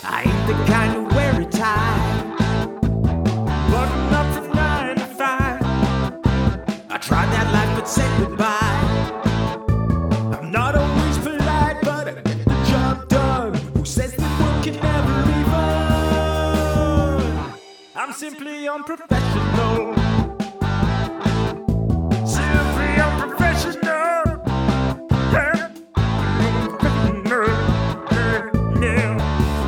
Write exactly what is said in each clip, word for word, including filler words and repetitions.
I ain't the kind to wear a tie, but I'm not from nine to five. I tried that life but said goodbye. I'm not always polite, but I get the job done. Who says that work can never be fun? I'm simply unprofessional. Simply unprofessional. Yeah. Unprofessional. Yeah, yeah.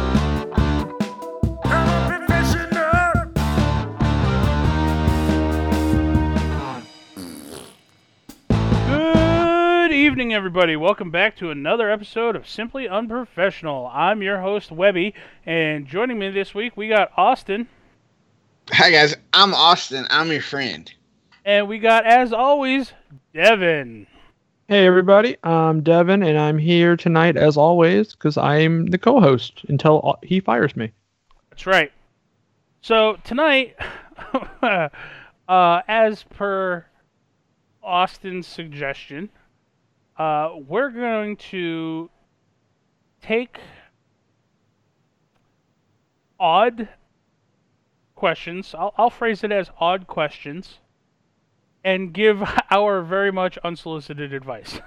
I'm unprofessional. Good evening, everybody. Welcome back to another episode of Simply Unprofessional. I'm your host, Webby, and joining me this week, we got Austin. Hi guys, I'm Austin. I'm your friend. And we got, as always, Devin. Hey everybody, I'm Devin, and I'm here tonight as always because I'm the co-host until he fires me. That's right. So tonight, uh, as per Austin's suggestion, uh, we're going to take odd questions. I'll, I'll phrase it as odd questions, and give our very much unsolicited advice.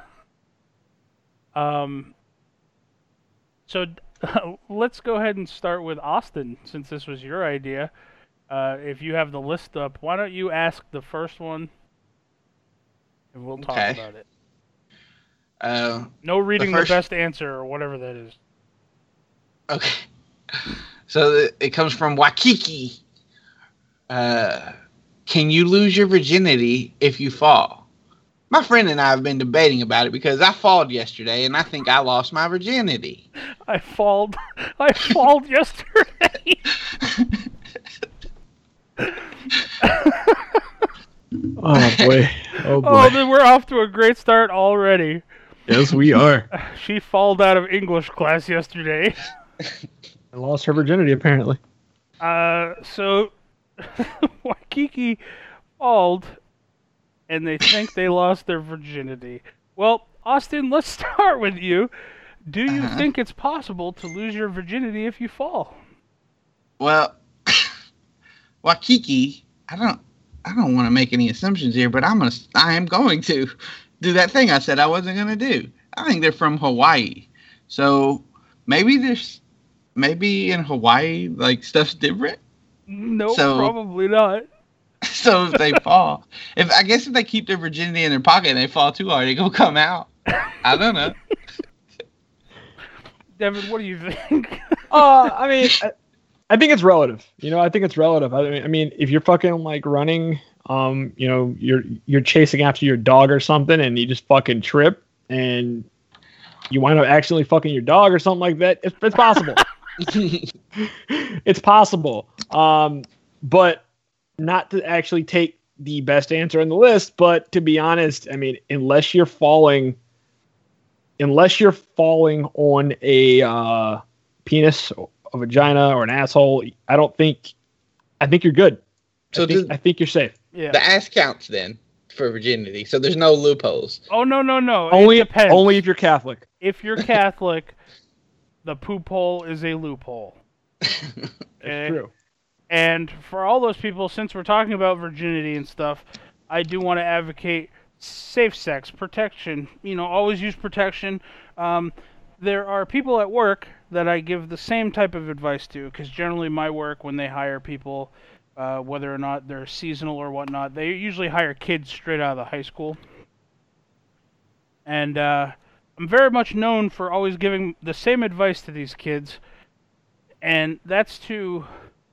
um. So let's go ahead and start with Austin, since this was your idea. Uh, if you have the list up, why don't you ask the first one, and we'll talk Okay. about it. Uh, No reading the, first... the best answer or whatever that is. Okay. So it, it comes from Waikiki. Uh, can you lose your virginity if you fall? My friend and I have been debating about it because I falled yesterday and I think I lost my virginity. I falled. I falled yesterday. Oh boy, oh boy. Oh, then we're off to a great start already. Yes, we are. She falled out of English class yesterday. I lost her virginity apparently. Uh, so Waikiki falled, and they think they lost their virginity. Well, Austin, let's start with you. Do you Uh-huh. think it's possible to lose your virginity if you fall? Well, Waikiki, I don't, I don't want to make any assumptions here, but I'm gonna, I am going to do that thing I said I wasn't gonna do. I think they're from Hawaii, so maybe there's, maybe in Hawaii like stuff's different. No, So- probably not. So if they fall, if I guess if they keep their virginity in their pocket and they fall too hard, they gonna come out. I don't know. Devin, what do you think? Uh, I mean, I, I think it's relative. You know, I think it's relative. I mean, I mean, if you're fucking like running, um, you know, you're you're chasing after your dog or something, and you just fucking trip, and you wind up accidentally fucking your dog or something like that. It's, it's possible. It's possible. Um, but not to actually take the best answer on the list, but to be honest, I mean, unless you're falling, unless you're falling on a uh, penis, a vagina, or an asshole, I don't think, I think you're good. So I think, the, I think you're safe. Yeah. the ass counts then for virginity. So there's no loopholes. Oh no no no! Only, it depends. only if you're Catholic. If you're Catholic, the poop hole is a loophole. It's Okay? true. And for all those people, since we're talking about virginity and stuff, I do want to advocate safe sex, protection. You know, always use protection. Um, there are people at work that I give the same type of advice to, because generally my work, when they hire people, uh, whether or not they're seasonal or whatnot, they usually hire kids straight out of the high school. And uh, I'm very much known for always giving the same advice to these kids, and that's to...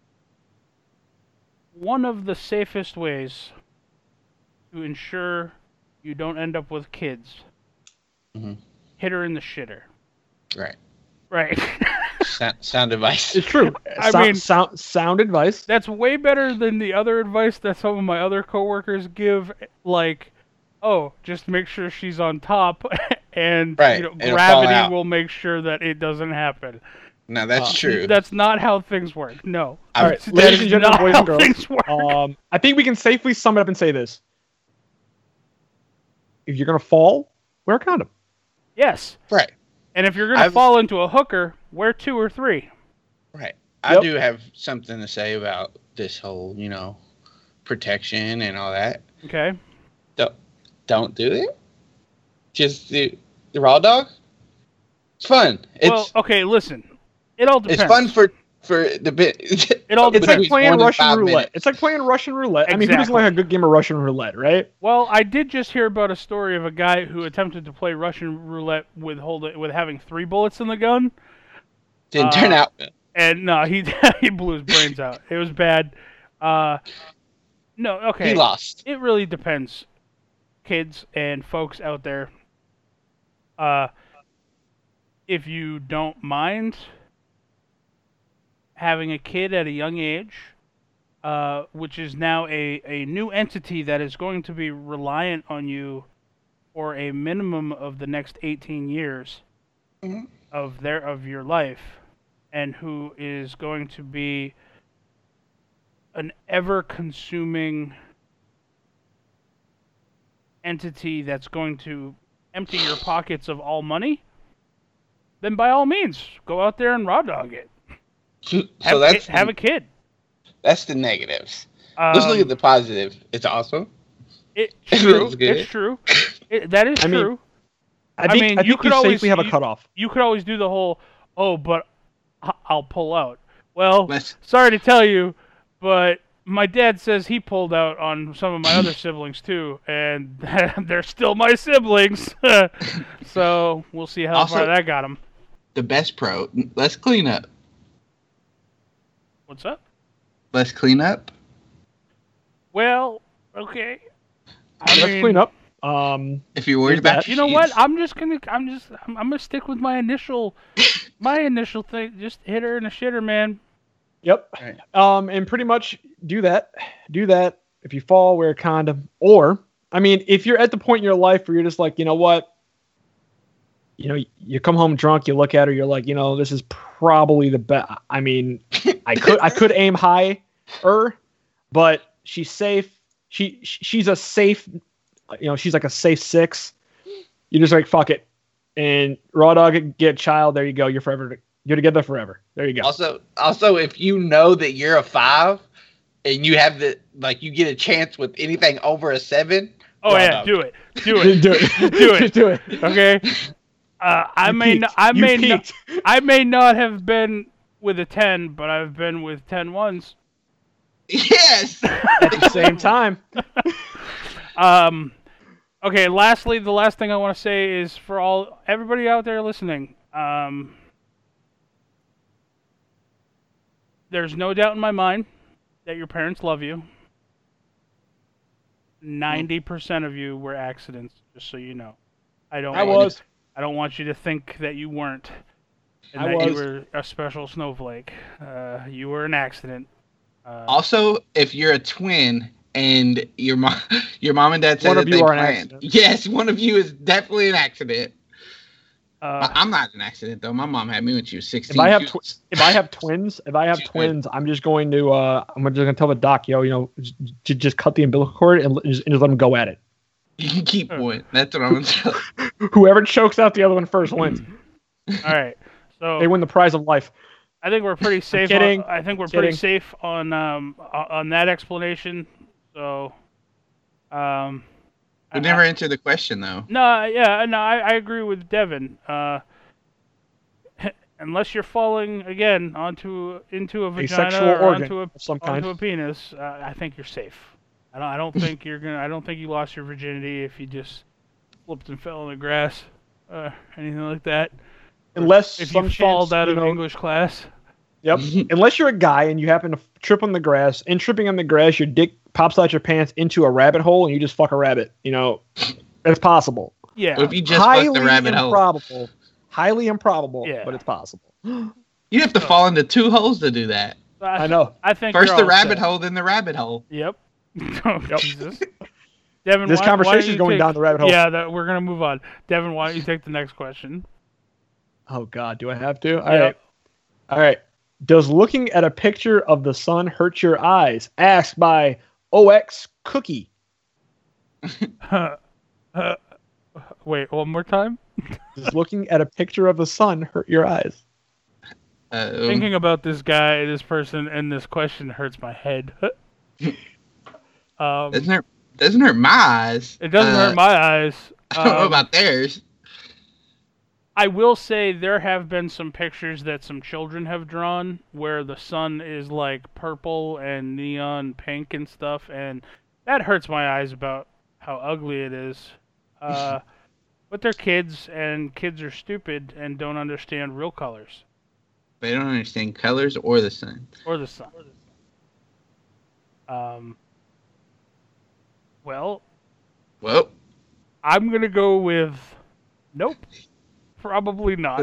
One of the safest ways to ensure you don't end up with kids, Mhm. hit her in the shitter. Right. Right. Sound, sound advice. It's true. I sound, mean- sound, sound advice. That's way better than the other advice that some of my other coworkers give, like, oh, just make sure she's on top, and Right, you know, it'll fall gravity out. will make sure that it doesn't happen. No, that's Uh, true. That's not how things work. No. All right, That ladies is and gentlemen, not boys how and girls. things work. Um, I think we can safely sum it up and say this: if you're gonna fall, wear a condom. Yes. right. And if you're going to I've- fall into a hooker, wear two or three. I Yep. do have something to say about this whole, you know, protection and all that. Okay. Don't don't do it. Just the, the raw dog. It's fun. It's well, okay. Listen, it all depends. it's fun for for the bit. It all It's depends. like playing One to Russian five roulette. minutes. It's like playing Russian roulette. I mean, who doesn't Exactly. like a good game of Russian roulette, right? Well, I did just hear about a story of a guy who attempted to play Russian roulette with hold with having three bullets in the gun, Didn't uh, turn out. and no, he he blew his brains out. It was bad. Uh, no, okay. He lost. It really depends, kids and folks out there. Uh, if you don't mind having a kid at a young age, uh, which is now a, a new entity that is going to be reliant on you for a minimum of the next eighteen years Mhm. of their of your life, and who is going to be an ever-consuming entity that's going to empty your pockets of all money, then by all means, go out there and raw dog it. So Have, that's ki- have the, a kid. that's the negatives. Um, Let's look at the positive. It's awesome. It's It true. feels good. It's true. It, that is I mean, true. I think I, mean, think you you, could always- safely have a you- cutoff. You could always do the whole, oh, but I- I'll pull out. Well, Let's sorry to tell you, but my dad says he pulled out on some of my other siblings too, and they're still my siblings. So we'll see how Also- far that got him. the best pro. Let's clean up. What's up? Let's clean up. Well, okay. I Let's mean, clean up. Um, If you're worried There's about that. You know what? sheets. I'm just gonna. I'm just. I'm, I'm gonna stick with my initial, my initial thing. Just hit her in the shitter, man. Yep. Right. Um, and pretty much do that. Do that. If you fall, wear a condom. Or, I mean, if you're at the point in your life where you're just like, you know what? You know, you come home drunk, you look at her, you're like, you know, this is probably the best. I mean, I could I could aim higher, but she's safe. She she's a safe, you know, she's like a safe six. You're just like, fuck it. And raw dog it, get child, there you go. You're forever you're together forever. There you go. Also, also, if you know that you're a five, and you have the like, you get a chance with anything over a seven. Oh raw yeah, dog. do it, do it. do it. Do it. Just do it. Okay. Uh, I You may. peaked. Not, I You may. Not, peaked. I may not have been with a ten, but I've been with ten ones. Yes. At the same time. Um. Okay. Lastly, the last thing I want to say is for all everybody out there listening. Um. There's no doubt in my mind that your parents love you. Ninety percent of you were accidents, just so you know. I don't. I want- was. I don't want you to think that you weren't, and I that you was. were a special snowflake. Uh, you were an accident. Uh, Also, if you're a twin and your mom, your mom and dad say One that of you they are an planned, accident. yes, one of you is definitely an accident. uh, I- I'm not an accident though. My mom had me when she was sixteen. If I have She was- tw- if I have twins, if I have She's good. twins, I'm just going to uh, I'm just gonna tell the doc, yo, you know, j- j- just cut the umbilical cord and, l- just, and just let them go at it. you can keep one. That's what I'm gonna tell. Whoever chokes out the other one first wins. all right. So They win the prize of life. I think we're pretty safe. kidding. On, I think we're Kidding. pretty safe on um o- on that explanation. So, um, We I- never I- answered the question though. No, yeah, no, I, I agree with Devin. Uh, unless you're falling again onto into a A vagina sexual or organ onto a of some kind. onto a penis, uh, I think you're safe. I don't. I don't think you're gonna. I don't think you lost your virginity if you just slipped and fell in the grass, uh, anything like that. Unless If some you fall chance, out you of know, English class. Yep. Unless you're a guy and you happen to f- trip on the grass, and tripping on the grass, your dick pops out your pants into a rabbit hole, and you just fuck a rabbit. You know, it's possible. Yeah. What if you just highly fucked the rabbit hole? improbable. Highly improbable, Yeah. but it's possible. You have to fall into two holes to do that. I know. I think First you're the all rabbit set. hole, then the rabbit hole. Yep. Oh, Jesus. Devin, This why- why don't conversation you is going take- down the rabbit hole. Yeah, that, we're gonna move on. Devin, why don't you take the next question? Oh God, do I have to? All Yep. right. All right. Does looking at a picture of the sun hurt your eyes? Asked by O X Cookie. Uh, uh, wait, one more time. Does looking at a picture of the sun hurt your eyes? Uh, Thinking about this guy, this person, and this question hurts my head. um, doesn't hurt. Doesn't hurt my eyes. it doesn't Uh, hurt my eyes. I don't know Um, about theirs. I will say there have been some pictures that some children have drawn where the sun is like purple and neon pink and stuff, and that hurts my eyes about how ugly it is. Uh, but they're kids, and kids are stupid and don't understand real colors They don't understand colors or the sun. or the sun. Um. Well, Well, I'm gonna go with nope. Probably not.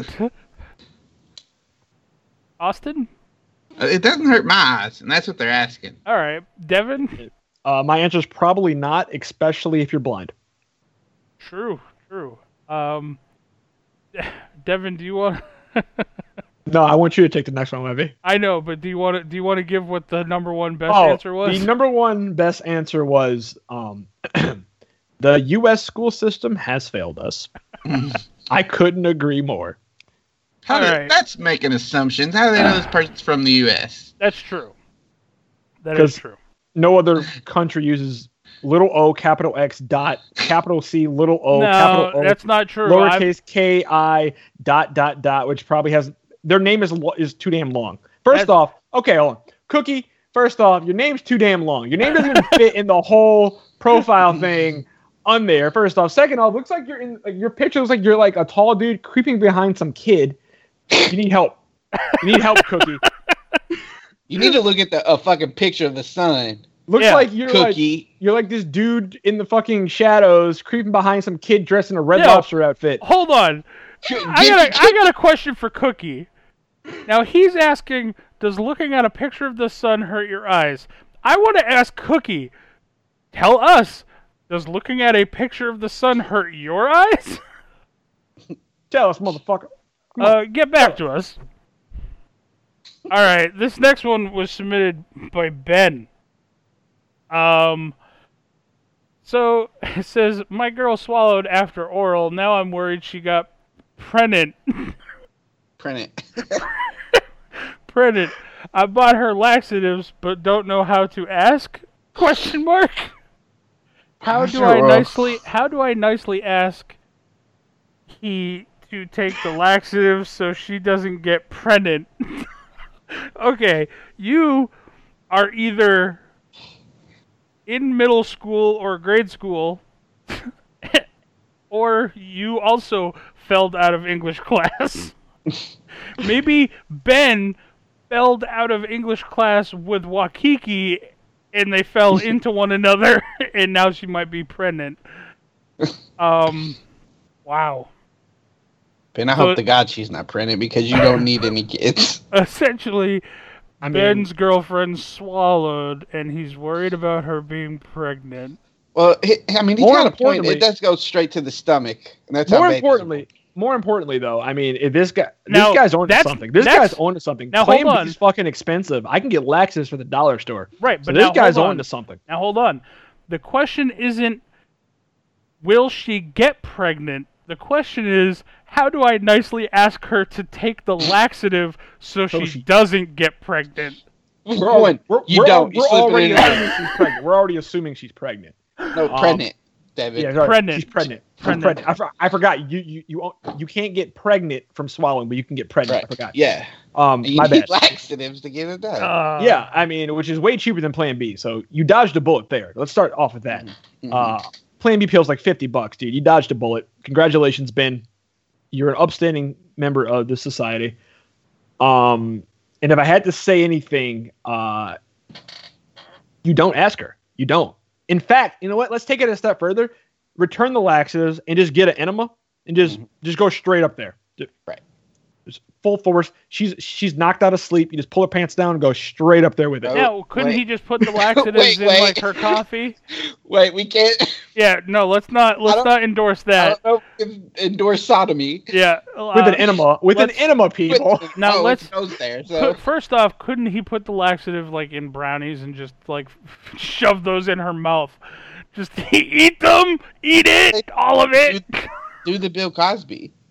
Austin? it doesn't hurt my eyes, and that's what they're asking. All right. Devin? Uh, my answer is probably not, especially if you're blind. True, true. Um, Devin, do you want? No, I want you to take the next one, Levy. I know, but do you want to? Do you want to give what the number one best Oh, answer was? the number one best answer was um, the U S school system has failed us. I couldn't agree more. How do, Alright. That's making assumptions. How do they know this person's from the U S? That's true. That is 'Cause- true. No other country uses little o, capital X, dot, capital C, little o, no, capital O, that's not true. I've- lowercase k i, dot, dot, dot, which probably has their name is lo- is too damn long. First That's- off, okay, hold on. Cookie, first off, your name's too damn long. Your name doesn't even fit in the whole profile thing on there. First off. Second off, looks like you're in like, your picture looks like you're like a tall dude creeping behind some kid. You need help. You need help, Cookie. You need to look at the a fucking picture of the sun. Looks Yeah, like you're like Cookie. you're like this dude in the fucking shadows creeping behind some kid dressed in a Red Yo. Lobster outfit. Hold on. I got a, I got a question for Cookie. Now he's asking, does looking at a picture of the sun hurt your eyes? I want to ask Cookie. Tell us, does looking at a picture of the sun hurt your eyes? Tell us, motherfucker. Uh, get back to us. All right, this next one was submitted by Ben. Um, so it says, my girl swallowed after oral. Now I'm worried she got pregnant. Print it. Pregnant. I bought her laxatives, but don't know how to ask? Question mark. How do I Sure. nicely? How do I nicely ask he to take the laxatives so she doesn't get pregnant? Okay, you are either in middle school or grade school, or you also failed out of English class. Maybe Ben fell out of English class with Wakiki, and they fell into one another, and now she might be pregnant. Um, wow. Ben, I So- hope to God she's not pregnant because you don't need any kids. Essentially, I mean, Ben's girlfriend swallowed, and he's worried about her being pregnant. Well, he, I mean, he's More got a point. importantly- It does go straight to the stomach, and that's more how bad- importantly, more importantly though, I mean, if this guy, Now, this guy's on to that's- something. This that's- guy's on to something. now, Plan hold B on. is fucking expensive. I can get laxatives for the dollar store. Right, So but this now guy's hold on on. to something. Now hold on. The question isn't, will she get pregnant? The question is, how do I nicely ask her to take the laxative so, So she, she- doesn't get pregnant? We're One, We're, you we're, don't. You We're slip it already in there. assuming she's pregnant. We're already assuming she's pregnant. No, Um, pregnant, David. Yeah, sorry. Pregnant. She's pregnant. She's Pregnant. pregnant. I, for, I forgot. You you you you can't get pregnant from swallowing, but you can get pregnant. I Right. forgot. Yeah. Um, And you my need bad. laxatives to get it done. Uh, Yeah, I mean, which is way cheaper than Plan B. So you dodged a bullet there. Let's start off with that. Mhm. Uh, Plan B pills like fifty bucks, dude. You dodged a bullet. Congratulations, Ben. You're an upstanding member of the society. Um, and if I had to say anything, uh, you don't ask her. You don't. In fact, you know what? Let's take it a step further. Return the laxatives and just get an enema and just Mhm. just go straight up there. Just, Right. Just full force. She's she's knocked out of sleep. You just pull her pants down and go straight up there with it. Oh, Now, couldn't wait. he just put the laxatives Wait, in wait. like her coffee? Wait, we can't. Yeah, no, let's not let's don't- not endorse I that. don't know if endorse sodomy. Yeah, With uh, an enema. With an let's- enema, people. Now oh, let's- it goes there. So Put- First off, couldn't he put the laxative like in brownies and just like shove those in her mouth? Just eat them, eat it, all of it. do the Bill Cosby.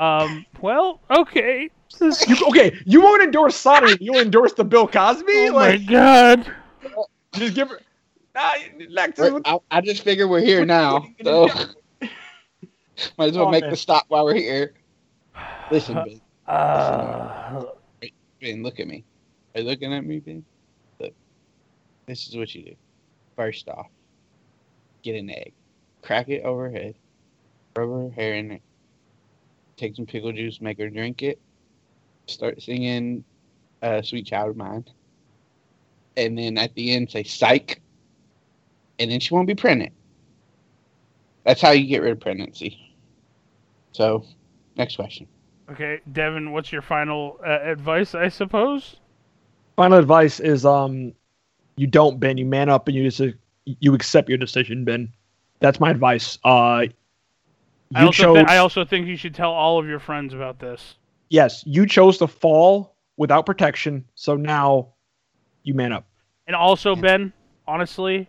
Um. Well, okay. This- You, okay, you won't endorse sodomy. You endorse the Bill Cosby. oh like, my god. just give her. Nah, Lexus, We're- what- I, I just figure we're here what- now, what are you gonna so might as well Oh, make man. the stop while we're here. Listen, Ben. Uh, Ben, look at me. Are you looking at me, Ben? Look. This is what you do. First off, get an egg, crack it over her head, rub her hair in it, take some pickle juice, make her drink it, start singing uh, Sweet Child of Mine, and then at the end say psych, and then she won't be pregnant. That's how you get rid of pregnancy. So, next question. okay, Devin, what's your final uh, advice? I suppose. Final advice is um, you don't, Ben. You man up and you just uh, you accept your decision, Ben. That's my advice. Uh, I you also, chose. thi- I also think you should tell all of your friends about this. Yes, you chose to fall without protection, so now you man up. And also, Ben, honestly,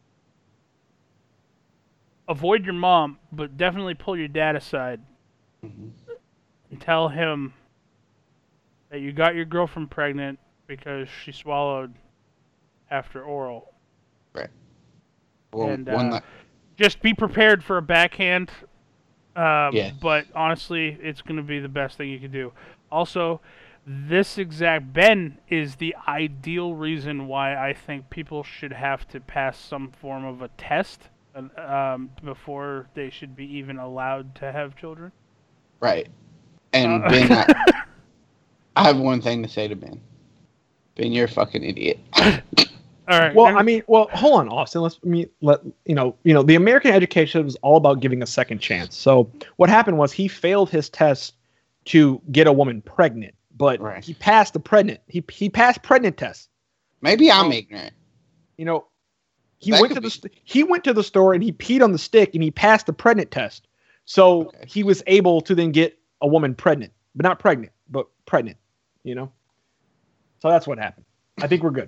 avoid your mom, but definitely pull your dad aside Mhm. and tell him that you got your girlfriend pregnant because she swallowed after oral. Well, And, one uh, la- Just be prepared for a backhand. Um, Yeah. But honestly, it's going to be the best thing you can do. Also, this exact Ben is the ideal reason why I think people should have to pass some form of a test um, before they should be even allowed to have children. right. And Uh, Ben, I, I have one thing to say to Ben. Ben, you're a fucking idiot. All right. Well, there- I mean, well, hold on, Austin. Let's I mean, let you know. You know, the American education was all about giving a second chance. So what happened was he failed his test to get a woman pregnant, but Right. he passed the pregnant. He he passed pregnant test. Maybe I'm Oh. ignorant. You know, he That went to could the be- st- he went to the store and he peed on the stick and he passed the pregnant test. So Okay. he was able to then get a woman pregnant, but not pregnant, but pregnant. You know. So that's what happened. I think we're good.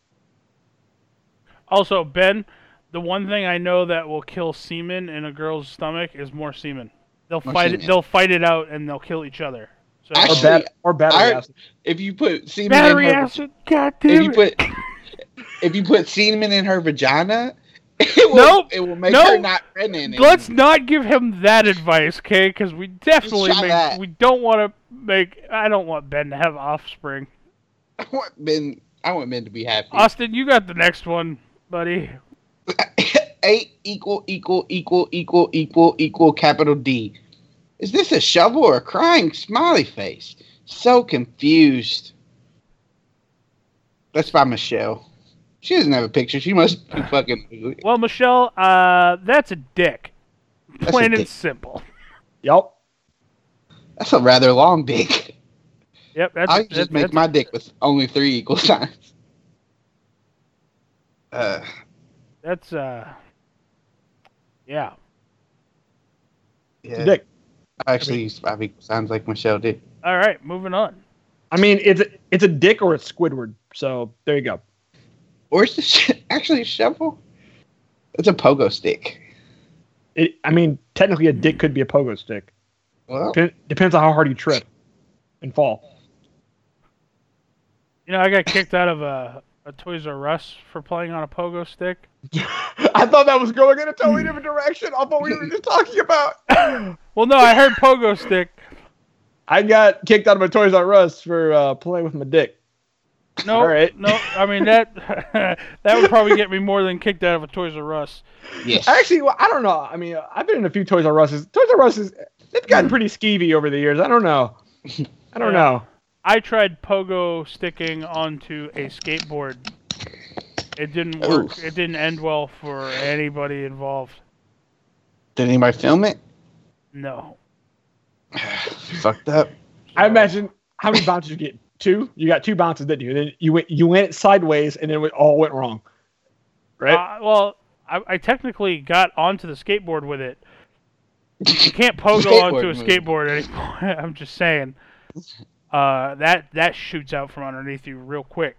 also, Ben, the one thing I know that will kill semen in a girl's stomach is more semen. They'll More fight it. semen. They'll fight it out and they'll kill each other. So, Or, Actually, bat- or battery I- acid. If you put semen battery in her, acid. God if damn you it. put if you put semen in her vagina, it will, Nope. it will make Nope. her not pregnant. Let's anymore. not give him that advice, okay? Because we definitely try make. that. We don't want to make. I don't want Ben to have offspring. I want Ben. I want Ben to be happy. Austin, you got the next one, buddy. Eight equal equal equal equal equal equal capital D. Is this a shovel or a crying smiley face? So confused. That's by Michelle. She doesn't have a picture. She must be fucking ugly. Well, Michelle, uh, that's a dick. That's a Plain and dick. simple. Yep. That's a rather long dick. Yep, that's. I that's, just make that's my dick with only three equal signs. Uh, That's uh. Yeah. yeah. Dick. Actually, five equal signs like Michelle did. All right, moving on. I mean, it's a, it's a dick or it's Squidward. So there you go. Or is this sh- actually a shovel? It's a pogo stick. It, I mean, technically, a dick could be a pogo stick. Well, Dep- depends on how hard you trip and fall. You know, I got kicked out of a, a Toys R Us for playing on a pogo stick. I thought that was going in a totally different direction off what we were just talking about. Well, no, I heard pogo stick. I got kicked out of a Toys R Us for uh, playing with my dick. No, All right. no. I mean that that would probably get me more than kicked out of a Toys R Us. yes. Actually, well, I don't know. I mean, I've been in a few Toys R Us's. Toys R Us is they've gotten pretty skeevy over the years. I don't know. I don't Yeah. know. I tried pogo sticking onto a skateboard. It didn't work. Oof. It didn't end well for anybody involved. Did anybody film it? No. Fucked up. I imagine how many bounces you get. Two. You got two bounces, didn't you? Then you went you went sideways, and then it all went wrong. Right. Uh, well, I, I technically got onto the skateboard with it. You can't pogo Skateboard onto a move. skateboard anymore. I'm just saying. Uh, that that shoots out from underneath you real quick.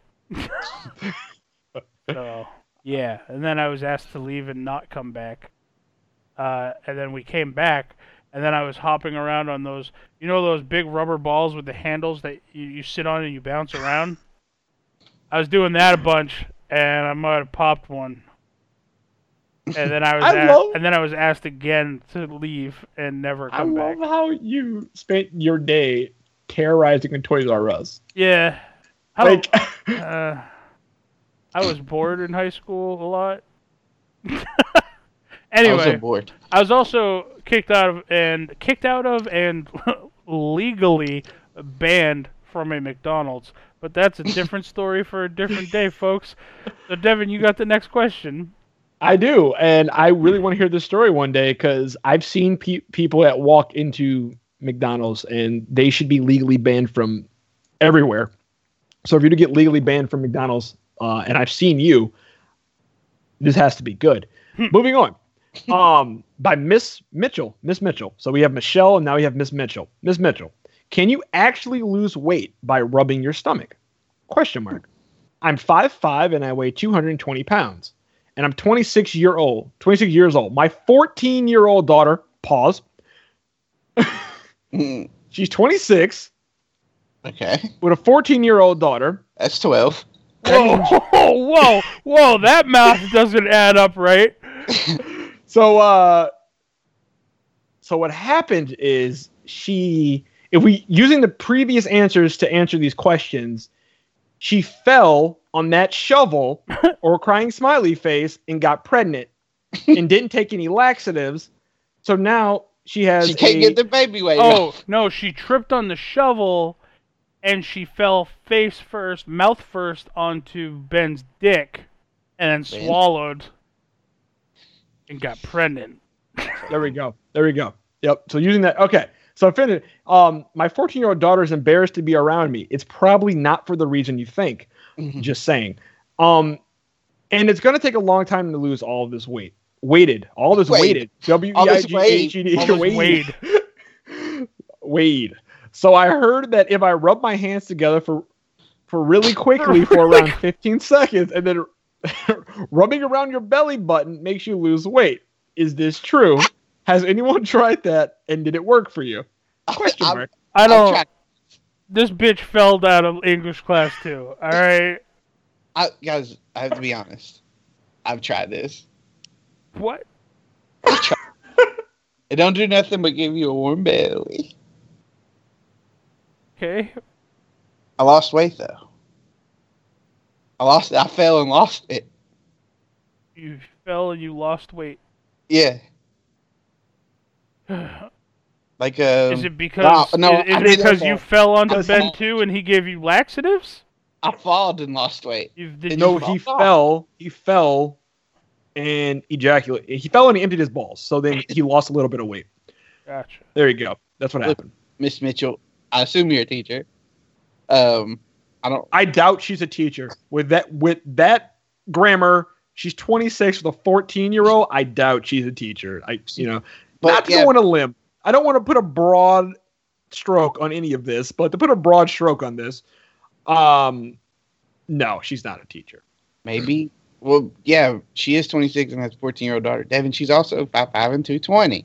So yeah, and then I was asked to leave and not come back. Uh, and then we came back, and then I was hopping around on those, you know, those big rubber balls with the handles that you, you sit on and you bounce around. I was doing that a bunch, and I might have popped one. And then I was I asked, love- and then I was asked again to leave and never I come love back. how you spent your day terrorizing a Toys R Us. Yeah. How, Like, uh, I was bored in high school a lot. I was Anyway, so bored. I was also kicked out of and kicked out of and legally banned from a McDonald's. But that's a different story for a different day, folks. So, Devin, you got the next question. I do, and I really want to hear this story one day because I've seen pe- people that walk into McDonald's and they should be legally banned from everywhere. So if you're to get legally banned from McDonald's, uh, and I've seen you, this has to be good. Moving on. Um, by Miss Mitchell. Miss Mitchell. So we have Michelle and now we have Miss Mitchell. Miss Mitchell, can you actually lose weight by rubbing your stomach? Question mark. I'm five foot five and I weigh two hundred twenty pounds. And I'm twenty-six year old, twenty-six years old. My fourteen year old daughter, pause. Mm, She's twenty-six okay, with a fourteen year old daughter. that's twelve. Whoa, whoa, whoa, whoa! That math doesn't add up, right? So, uh, so what happened is she, if we using the previous answers to answer these questions, she fell on that shovel or crying smiley face and got pregnant and didn't take any laxatives. So now she has She can't a, get the baby weight Oh off. no, she tripped on the shovel, and she fell face first, mouth first onto Ben's dick, and then Ben? swallowed and got pregnant. There we go. There we go. Yep. So using that. Okay. So finish. Um, my fourteen year old daughter is embarrassed to be around me. It's probably not for the reason you think. Just saying. Um, and it's going to take a long time to lose all of this weight. Weighted. All this Wade. weighted. W E All I this G H E D. All this Wade. Wade. Wade. So I heard that if I rub my hands together for for really quickly for around fifteen seconds and then rubbing around your belly button makes you lose weight. Is this true? Has anyone tried that and did it work for you? Question I'm- mark. I I'm don't. trying- This bitch fell out of English class too. All right. I, guys, I have to be honest. I've tried this. What? It don't do nothing but give you a warm belly. Okay. I lost weight though. I lost. I fell and lost it. You fell and you lost weight. Yeah, like um, Is it because wow, no, is, is I it didn't because fall. you fell onto I Ben fall. too and he gave you laxatives? I falled and lost weight. You did It No, you, just he fall. fell. He fell and ejaculated. He fell and he emptied his balls. So then he lost a little bit of weight. Gotcha. There you go. That's what Look. happened. Miss Mitchell, I assume you're a teacher. Um, I don't. I doubt she's a teacher with that with that grammar. She's twenty-six with a fourteen year old. I doubt she's a teacher. I you know But not to yeah, go on a limb. I don't want to put a broad stroke on any of this, but to put a broad stroke on this, um, no, she's not a teacher. maybe. Well, yeah, she is twenty-six and has a fourteen-year-old daughter. Devin, she's also five five and two twenty.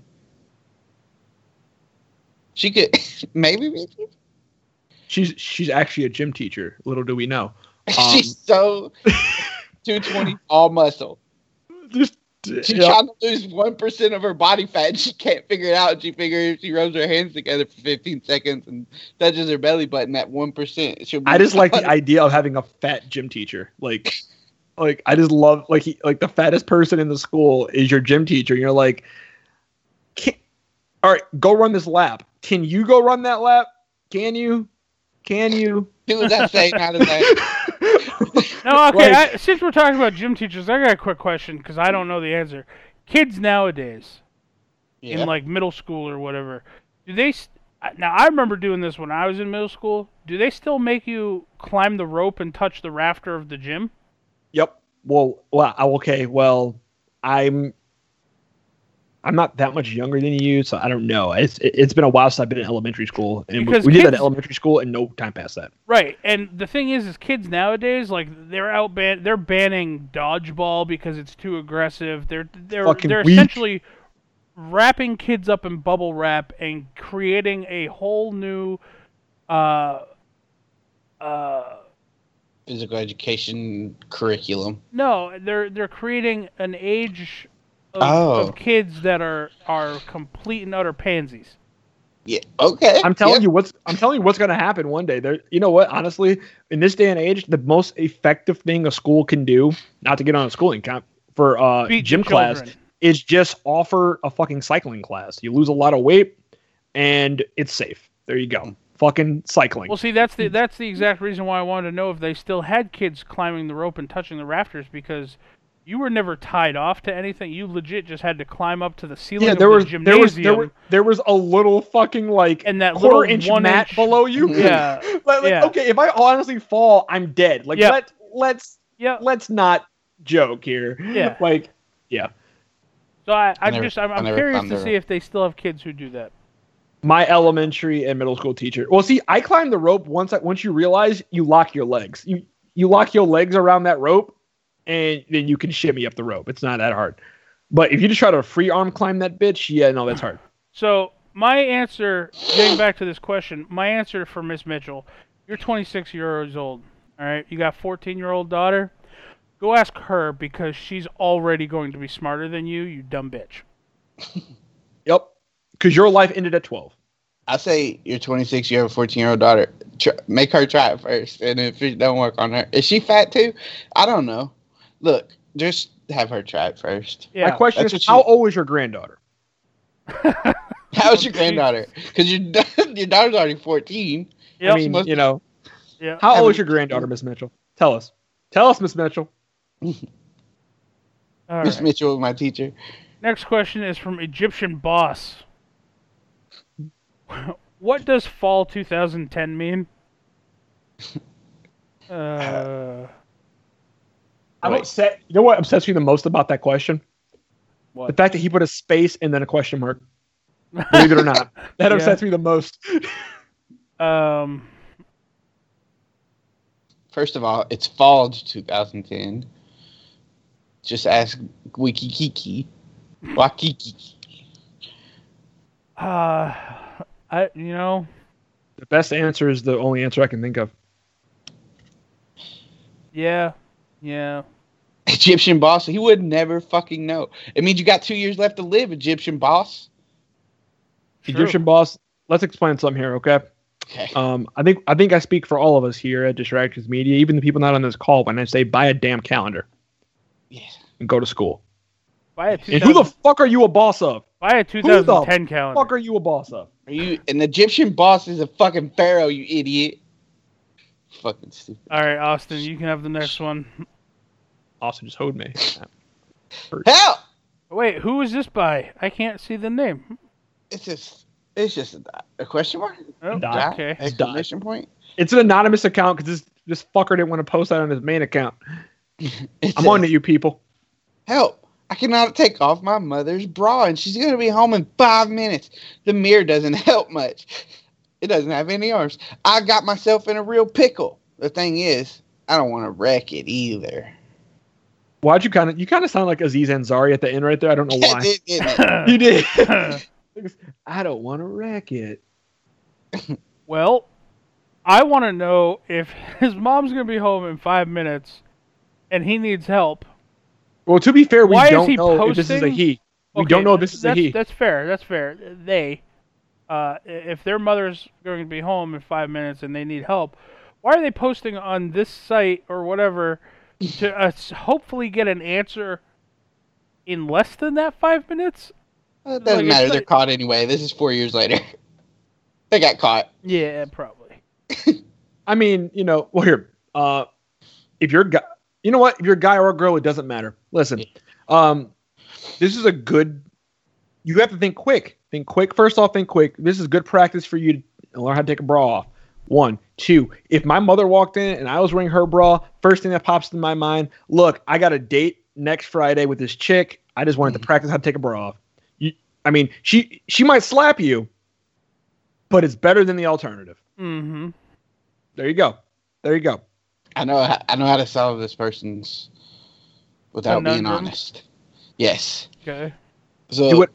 She could maybe be a teacher. She's she's actually a gym teacher. Little do we know. Um, She's so two twenty, all muscle. Just She's yeah. trying to lose one percent of her body fat, and she can't figure it out. And she figures if she rubs her hands together for fifteen seconds and touches her belly button at one percent, she'll be I just like the fine. idea of having a fat gym teacher. Like, like I just love like he, like the fattest person in the school is your gym teacher. And you're like, can, all right, go run this lap. Can you go run that lap? Can you? Can you? do that saying out of that. No, okay. Like- I, since we're talking about gym teachers, I got a quick question because I don't know the answer. Kids nowadays, Yeah. in like middle school or whatever, do they? St- now I remember doing this when I was in middle school. Do they still make you climb the rope and touch the rafter of the gym? Yep. Well, well, okay. Well, I'm I'm not that much younger than you, so I don't know. It's it, it's been a while since I've been in elementary school, and we, Because we did that kids- at elementary school, and no time past that. Right, and the thing is, is kids nowadays, like they're out ban- they're banning dodgeball because it's too aggressive. They're they're Fucking they're weak. essentially wrapping kids up in bubble wrap and creating a whole new uh uh Physical education curriculum. no, they're they're creating an age of, Oh. of kids that are are complete and utter pansies. Yeah. Okay. I'm telling Yep. you what's I'm telling you what's going to happen one day. There, you know what? Honestly, in this day and age, the most effective thing a school can do, not to get on a schooling camp for uh, Beat the gym class, children. is just offer a fucking cycling class. You lose a lot of weight, and it's safe. There you go. Fucking cycling. Well, see, that's the that's the exact reason why I wanted to know if they still had kids climbing the rope and touching the rafters, because you were never tied off to anything. You legit just had to climb up to the ceiling yeah, of there the was gymnasium. there was there was there was a little fucking like And that quarter little inch one mat inch- below you. Yeah, like, like, yeah. Okay, if I honestly fall, I'm dead. Like Yeah. let let's yeah. let's not joke here. Yeah. Like yeah. So I, I I'm never- just I'm, I I'm never curious found to the see rope. if they still have kids who do that. My elementary and middle school teacher. Well, see, I climbed the rope once. I, once you realize you lock your legs, you you lock your legs around that rope, and then you can shimmy up the rope. It's not that hard. But if you just try to free arm climb that bitch, yeah, no, that's hard. So my answer, getting back to this question, my answer for Miss Mitchell, you're twenty-six years old. All right, you got a fourteen-year-old daughter. Go ask her, because she's already going to be smarter than you, you dumb bitch. Yep, because your life ended at twelve. I say you're twenty-six. You have a fourteen-year-old daughter. Try, make her try it first, and if it don't work on her, is she fat too? I don't know. Look, just have her try it first. Yeah. My question That's is, what how you- old is your granddaughter? How's your granddaughter? Because your your daughter's already fourteen. Yep. I mean, must- you know, yeah. how old Haven't- is your granddaughter, Miss Mitchell? Tell us. Tell us, Miss Mitchell. All Miss right. Mitchell was my teacher. Next question is from Egyptian Boss. What does fall two thousand ten mean? Uh, I'm Wait. upset. You know what upsets me the most about that question? what? The fact that he put a space and then a question mark. Believe it or not, that Yeah. upsets me the most. Um, First of all, it's fall to twenty ten. Just ask Wikikiki. Wakiki. uh, I you know, The best answer is the only answer I can think of. yeah, yeah. Egyptian boss. He would never fucking know. It means you got two years left to live, Egyptian boss. True. Egyptian boss. Let's explain something here, okay? Okay. Um, I think I think I speak for all of us here at Distractions Media, even the people not on this call, when I say buy a damn calendar Yeah. and go to school. Buy a two And who the thousand. fuck are you a boss of? Buy a two Who the thousand ten calendar. Fuck are you a boss of? Are you an Egyptian boss is a fucking pharaoh, you idiot. Fucking stupid. All right, Austin, you can have the next one. Austin just hoed me. Help! Wait, who is this by? I can't see the name. It's just it's just a, a question mark? Oh, Dot. okay. Exclamation point? It's an anonymous account because this this fucker didn't want to post that on his main account. It I'm on to says, you people. Help! I cannot take off my mother's bra, and she's gonna be home in five minutes. The mirror doesn't help much. It doesn't have any arms. I got myself in a real pickle. The thing is, I don't want to wreck it either. Why'd you kind of you kind of sound like Aziz Ansari at the end right there? I don't know Yeah, why. did- didn't it? You did. I don't want to wreck it. Well, I want to know if his mom's gonna be home in five minutes, and he needs help. Well, to be fair, we Why is don't he know if this is a posting? he. We Okay, don't know if this is a that's, he. That's fair. That's fair. They, uh, if their mother's going to be home in five minutes and they need help, why are they posting on this site or whatever to uh, s- hopefully get an answer in less than that five minutes? Well, it doesn't Like, it's matter. They're like- caught anyway. This is four years later. They got caught. Yeah, probably. I mean, you know, well here, uh, if you're a guy, you know what? If you're a guy or a girl, it doesn't matter. Listen, um, this is a good. You have to think quick. Think quick. First off, think quick. This is good practice for you to learn how to take a bra off. One, two. If my mother walked in and I was wearing her bra, first thing that pops in my mind, look, I got a date next Friday with this chick. I just wanted to practice how to take a bra off. You, I mean, she she might slap you, but it's better than the alternative. Mm-hmm. There you go. There you go. I know. I know how to solve this person's without being Conundrum? honest. Yes. Okay. So Do it.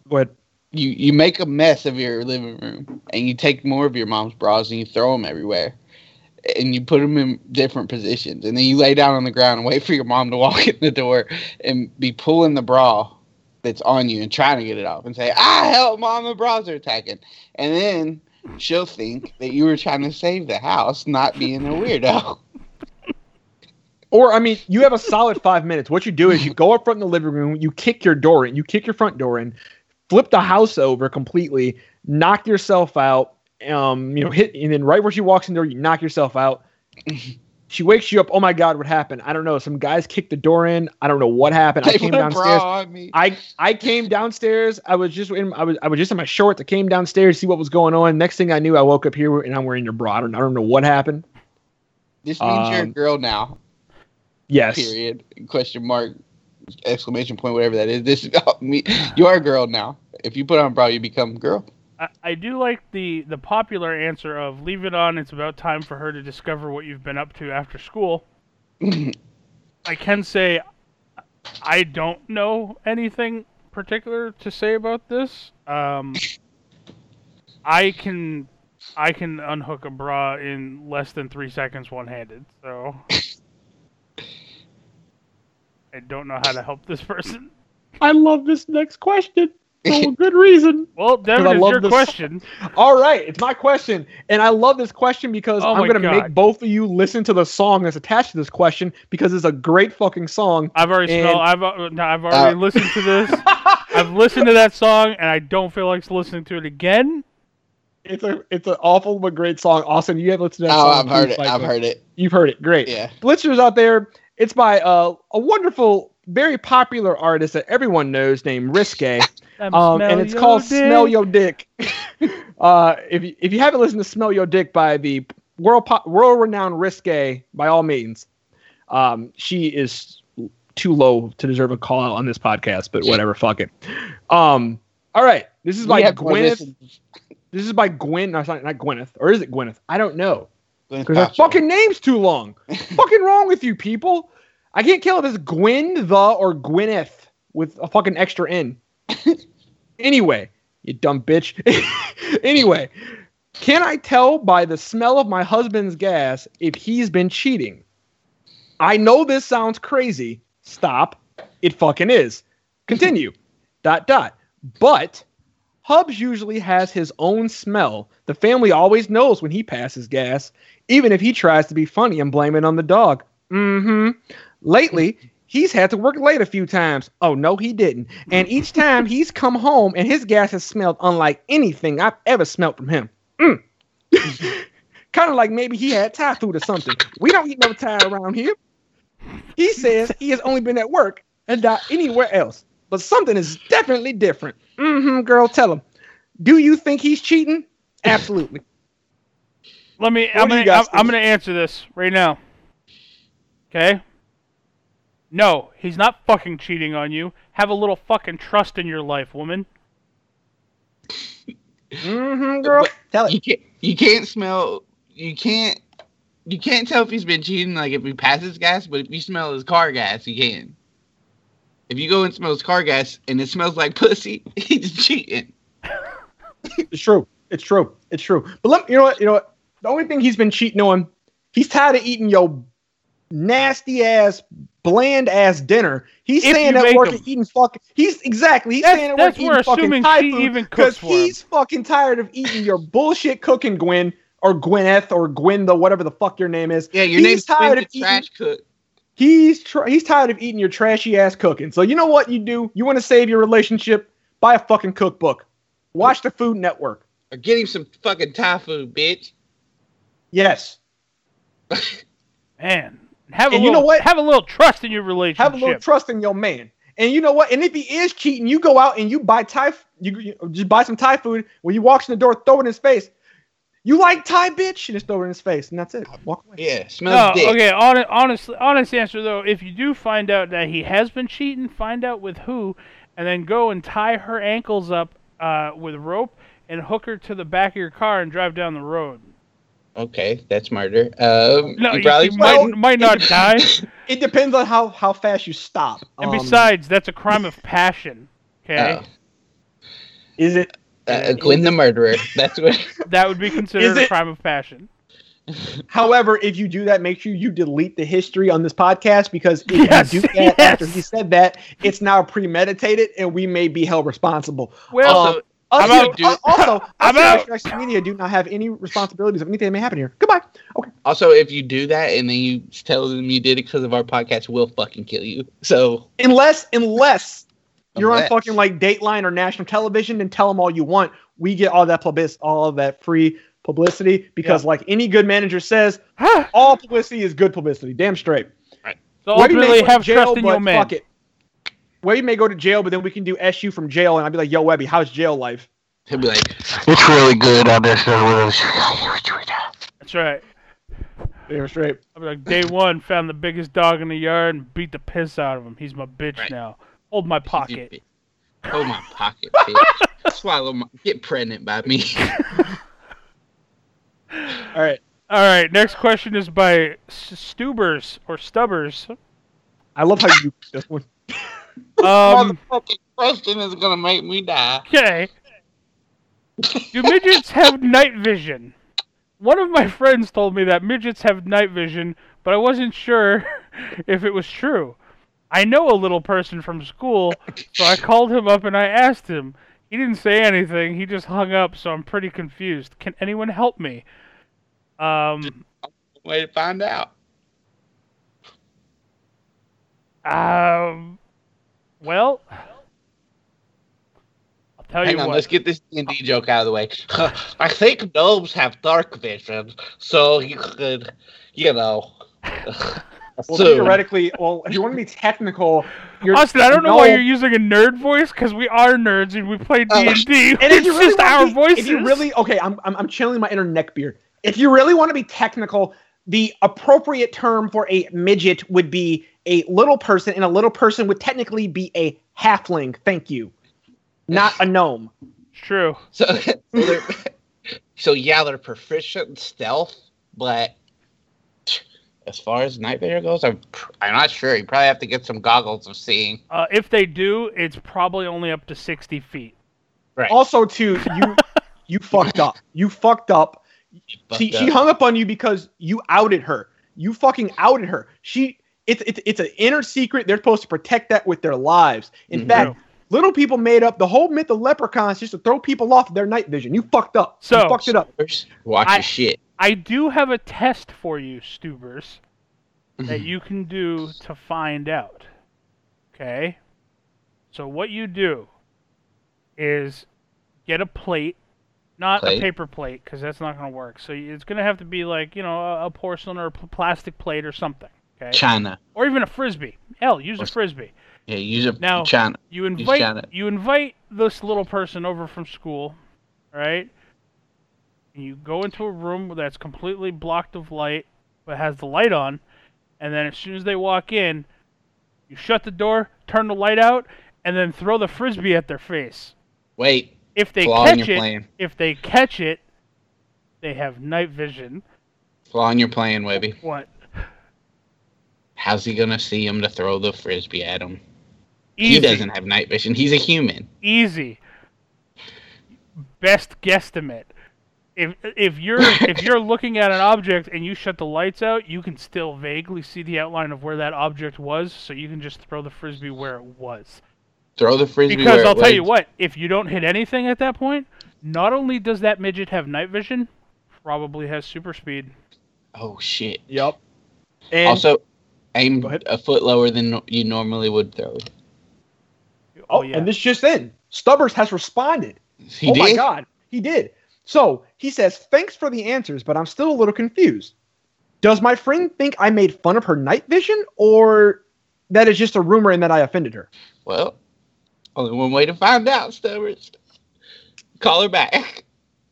Go ahead. You you make a mess of your living room, and you take more of your mom's bras and you throw them everywhere, and you put them in different positions, and then you lay down on the ground and wait for your mom to walk in the door and be pulling the bra that's on you and trying to get it off and say, "Ah, help, mom, the bras are attacking," and then she'll think that you were trying to save the house, not being a weirdo. Or, I mean, you have a solid five minutes. What you do is you go up front in the living room, you kick your door in, you kick your front door in, flip the house over completely, knock yourself out, um, you know, hit, and then right where she walks in the door, you knock yourself out. She wakes you up. Oh my God, what happened? I don't know. Some guys kicked the door in. I don't know what happened. They I came put a downstairs. bra on me. I I came downstairs. I was just in. I was I was just in my shorts. I came downstairs to see what was going on. Next thing I knew, I woke up here and I'm wearing your bra. I don't, I don't know what happened. This means you're a Um, girl now. Yes. Period. Question mark. Exclamation point. Whatever that is. This is me. You are a girl now. If you put on a bra, you become a girl. I, I do like the, the popular answer of leave it on. It's about time for her to discover what you've been up to after school. I can say I don't know anything particular to say about this. Um, I can I can unhook a bra in less than three seconds one-handed, so I don't know how to help this person. I love this next question for a good reason. Well, Devin, I it's love your this- question. All right, it's my question, and I love this question because Oh I'm my going to God. make both of you listen to the song that's attached to this question because it's a great fucking song. I've already And- smelled, I've uh, no, I've already Uh, listened to this. I've listened to that song, and I don't feel like listening to it again. It's a it's an awful but great song. Austin, you have listened to that Oh, song. I've heard too, it. like, I've uh, heard it. You've heard it. Great. Yeah. Listeners out there, it's by uh, a wonderful, very popular artist that everyone knows named Risque. Them Um, smell and it's your called dick. Smell Your Dick. uh, if you, if you haven't listened to Smell Your Dick by the world po- world renowned Risque, by all means, um, she is too low to deserve a call out on this podcast. But whatever, fuck it. Um, all right, this is by We have more Gwyneth. listens. This is by Gwen. No, it's not, not Gwyneth, or is it Gwyneth? I don't know Gwyneth because that Paltrow. fucking name's too long. Fucking wrong with you people? I can't kill if it's Gwen the or Gwyneth with a fucking extra N. Anyway, you dumb bitch. Anyway, can I tell by the smell of my husband's gas if he's been cheating? I know this sounds crazy. Stop. It fucking is. Continue. dot dot. But Hubs usually has his own smell. The family always knows when he passes gas, even if he tries to be funny and blame it on the dog. Mm-hmm. Lately, he's had to work late a few times. Oh, no, he didn't. And each time he's come home and his gas has smelled unlike anything I've ever smelled from him. Mm. Kind of like maybe he had Thai food or something. We don't eat no Thai around here. He says he has only been at work and not anywhere else. But something is definitely different. Mm-hmm, girl, tell him. Do you think he's cheating? Absolutely. Let me. What I'm do you gonna. I'm, guys I'm think? gonna answer this right now. Okay. No, he's not fucking cheating on you. Have a little fucking trust in your life, woman. Mm-hmm, girl. Tell it. You can't. You can't smell. You can't. You can't tell if he's been cheating. Like if he passes gas, but if you smell his car gas, you can. If you go and smell his car gas and it smells like pussy, he's cheating. It's true. It's true. It's true. But let you know what? You know what? The only thing he's been cheating on, he's tired of eating your nasty ass, bland ass dinner. He's If staying you at make work him. and eating fucking. He's exactly. He's That's- staying at that's work we're eating fucking assuming Thai she food even because cooks for him. he's fucking tired of eating your bullshit cooking, Gwen or Gwyneth or Gwen the whatever the fuck your name is. Yeah, your he's name's tired Quinn of the eating. trash cook. He's tr- he's tired of eating your trashy ass cooking. So you know what you do? You want to save your relationship? Buy a fucking cookbook. Watch the Food Network. Or get him some fucking Thai food, bitch. Yes. Man, have a And little. you know what? Have a little trust in your relationship. Have a little trust in your man. And you know what? And if he is cheating, you go out and you buy Thai. You, you just buy some Thai food. When he walks in the door, throw it in his face. You like Thai, bitch? And just throw it in his face, and that's it. Walk away. Yeah, smells No, dick. okay. Honest, honestly, honest answer though. If you do find out that he has been cheating, find out with who, and then go and tie her ankles up uh, with rope and hook her to the back of your car and drive down the road. Okay, that's murder. Um, No, you you, probably you might, wouldn't. might not die. It depends on how, how fast you stop. And Um, besides, that's a crime of passion. Okay. Oh. Is it? Uh, Gwen the murderer. That's what. That would be considered it- a crime of passion. However, if you do that, make sure you delete the history on this podcast because if Yes, you do that yes. after he said that, it's now premeditated and we may be held responsible. Well, Also, Us I'm here- out. Dude. Also, us I'm here at out. Extraction Media do not have any responsibilities of anything that may happen here. Goodbye. Okay. Also, if you do that and then you tell them you did it because of our podcast, we'll fucking kill you. So Unless, unless you're Unless. on fucking like Dateline or national television, and tell them all you want. We get all that publicity, all of that free publicity because, Yeah. like any good manager says, all publicity is good publicity. Damn straight. so Webby may ultimately, go to have jail, trust in but your man. fuck it. Webby may go to jail, but then we can do S U from jail, and I'd be like, "Yo, Webby, how's jail life?" he'll be like, "It's really good on this." That's right. Damn straight. I'll be like, day one, found the biggest dog in the yard and beat the piss out of him. He's my bitch Right. now. Hold my pocket. Hold my pocket, bitch. Swallow my. Get pregnant by me. All right. All right, next question is by S- Stubers or Stubbers. I love how you this one. Um, Motherfucking question is gonna make me die. okay. Do midgets have night vision? One of my friends told me that midgets have night vision, but I wasn't sure if it was true. I know a little person from school, so I called him up and I asked him. He didn't say anything. He just hung up, so I'm pretty confused. Can anyone help me? Um, Way to find out. um, well, I'll tell Hang you on, what. let's get this D and D joke out of the way. I think gnomes have dark vision, so you could, you know. Well, assume. theoretically, well, if you want to be technical, you're Austin, I don't know why no- you're using a nerd voice, because we are nerds and we play D Oh. and D. And if It's you really just wanna our be- voices. If you really, okay, I'm, I'm I'm chilling my inner neck beard. If you really want to be technical, the appropriate term for a midget would be a little person, and a little person would technically be a halfling. Thank you, not a gnome. True. So, so, they're- so yeah, they're proficient in stealth, but as far as night vision goes, I'm I'm not sure. You probably have to get some goggles of seeing. Uh, if they do, it's probably only up to sixty feet. Right. Also, too, you you fucked up. You fucked up. Fucked She up. she hung up on you because you outed her. You fucking outed her. She it's it's it's an inner secret. They're supposed to protect that with their lives. In Mhm. fact, True. little people made up the whole myth of leprechauns just to throw people off their night vision. You fucked up. So- you fucked it up. Watch I- your shit. I do have a test for you, Stubers, that you can do to find out. Okay? So what you do is get a plate, not Plate? a paper plate, because that's not going to work. So it's going to have to be like, you know, a, a porcelain or a pl- plastic plate or something. Okay? China. Or even a frisbee. Hell, use a Or- frisbee. Yeah, use a Now- China. You Use invite China. you invite this little person over from school, right? And you go into a room that's completely blocked of light, but has the light on, and then as soon as they walk in, you shut the door, turn the light out, and then throw the frisbee at their face. Wait, If they flaw in catch your it, plan. if they catch it, they have night vision. Flaw in your plan, Webby. What? How's he gonna see him to throw the frisbee at him? Easy. He doesn't have night vision. He's a human. Easy. Best guesstimate. If if you're if you're looking at an object and you shut the lights out, you can still vaguely see the outline of where that object was, so you can just throw the frisbee where it was. Throw the frisbee. Because where I'll it tell you was. what, if you don't hit anything at that point, not only does that midget have night vision, probably has super speed. Oh shit. Yep. And Also, aim Go ahead. a foot lower than no- you normally would throw. oh, Oh yeah. and this just in. Stubbers has responded. He oh did. my god, he did. So he says, "Thanks for the answers, but I'm still a little confused. Does my friend think I made fun of her night vision, or that is just a rumor and that I offended her?" Well, only one way to find out, Stubbers. Call her back.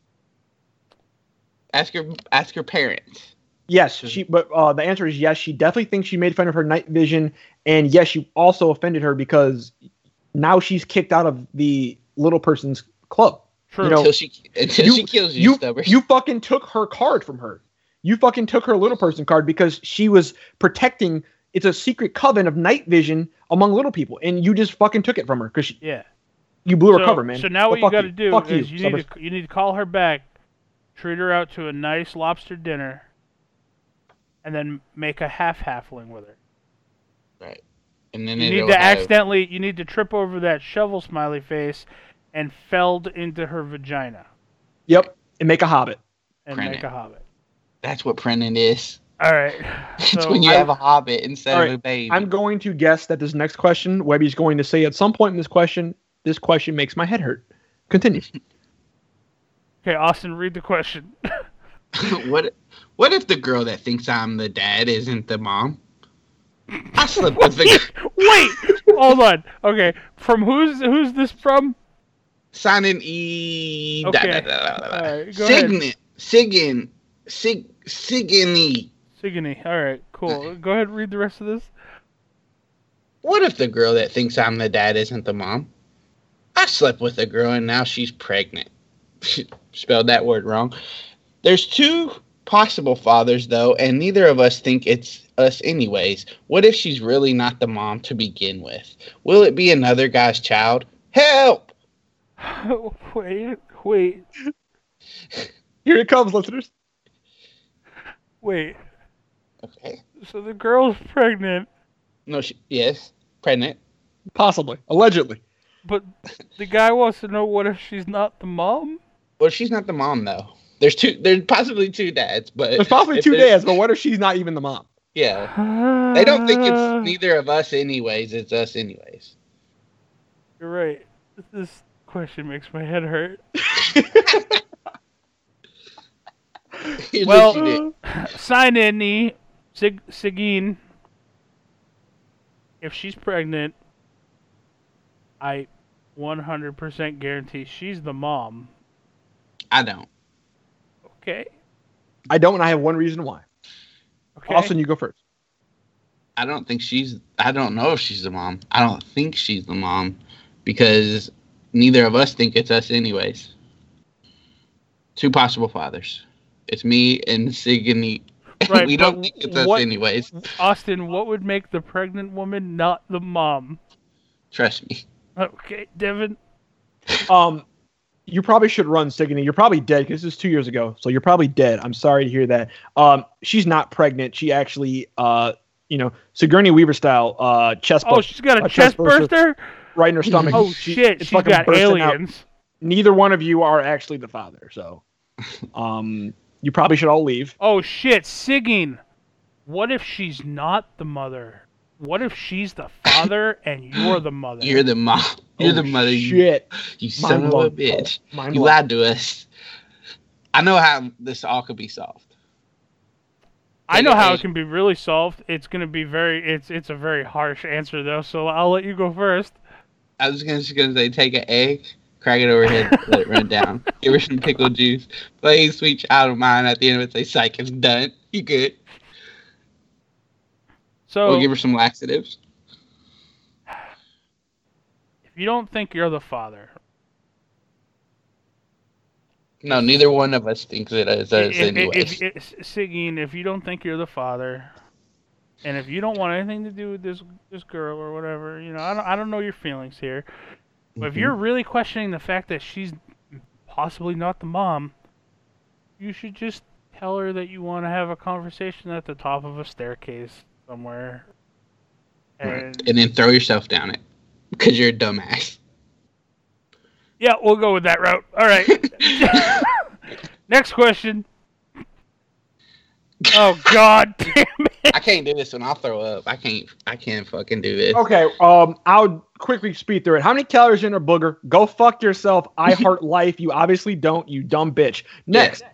Ask her. Ask her parents. Yes, she. But uh, the answer is yes. She definitely thinks she made fun of her night vision, and yes, she also offended her because now she's kicked out of the little person's club. True. you know, Until she until you- she kills you, You Stubbers. you fucking took her card from her. You fucking took her little person card because she was protecting. It's a secret coven of night vision among little people, and you just fucking took it from her because Yeah. You blew her so, cover, man. So now Well, what you fuck got to do Fuck is you, you, need Summers. to you need to call her back, treat her out to a nice lobster dinner, and then make a half halfling with her. Right. And then You it'll need to have- accidentally you need to trip over that shovel smiley face and feld into her vagina Yep, and make a hobbit. and Print make it. a hobbit. That's what printing is. All right. It's So when you I- have a hobbit instead All of right, a baby. I'm going to guess that this next question, Webby's going to say at some point in this question, this question makes my head hurt. Continue. okay, Austin, read the question. what What if the girl that thinks I'm the dad isn't the mom? I slept with the Wait, hold on. Okay, from who's who's this from? signing E. Okay. Da, da, da, da, da. All right, go ahead. Signet. Sigin. Sig. Signy. Sigany. All right, cool. Go ahead and read the rest of this. What if the girl that thinks I'm the dad isn't the mom? I slept with a girl and now she's pregnant. Spelled that word wrong. There's two possible fathers, though, and neither of us think it's us anyways. What if she's really not the mom to begin with? Will it be another guy's child? Help! wait, wait, Here it comes, listeners. wait. Okay. So the girl's pregnant, No, she, yes, pregnant. Possibly. Allegedly. but the guy wants to know what if she's not the mom? Well, she's not the mom, though. There's two. There's possibly two dads, but There's possibly if two there's- dads, but what if she's not even the mom? Yeah, they don't think it's neither of us, anyways. It's us, anyways. You're right. This question makes my head hurt. Here's Well, what you did. sign in, the Sig Sigine. If she's pregnant, I one hundred percent guarantee she's the mom. I don't. Okay. I don't, and I have one reason why. Okay. Austin, you go first. I don't think she's. I don't know if she's the mom. I don't think she's the mom because neither of us think it's us, anyways. Two possible fathers. It's me and Signy. Right, we don't but think it's us, what- anyways. Austin, what would make the pregnant woman not the mom? Trust me. Okay, Devin. Um, you probably should run Signy. You're probably dead because this is two years ago, so you're probably dead. I'm sorry to hear that. Um, she's not pregnant. She actually, uh, you know, Sigourney Weaver style, uh, chest. Oh, bust she's got a, a chest chest burster. burster? right in her stomach. Oh, She- shit, it's she's fucking got bursting out. aliens. Neither one of you are actually the father, so um, you probably should all leave. Oh, shit, Sigine. What if she's not the mother? What if she's the father and you're the mother? You're the mom. You're Oh, the mother. You, Shit. you son Mind of a blown. bitch. Mind You blown. lied to us. I know how this all could be solved. I know how Hey. it can be really solved. It's gonna be very. It's it's a very harsh answer though. So I'll let you go first. I was gonna, just gonna say, take an egg, crack it overhead, let it run down. Give her some pickle juice. Play Sweet Child of Mine. At the end of it, say, psych, it's done. You good. So We'll give her some laxatives. if you don't think you're the father, No, neither one of us thinks it is us if, anyways. if, if, Sigine, if you don't think you're the father, and if you don't want anything to do with this this girl or whatever, you know, I don't I don't know your feelings here, but if Mhm. you're really questioning the fact that she's possibly not the mom, you should just tell her that you want to have a conversation at the top of a staircase somewhere. Right. And And then throw yourself down it. Because you're a dumbass. yeah, we'll go with that route. All right. Next question. Oh God damn it! I can't do this one. I'll throw up. I can't. I can't fucking do this. Okay, um, I'll quickly speed through it. How many calories in a booger? Go fuck yourself. I heart life. You obviously don't, you dumb bitch. Next.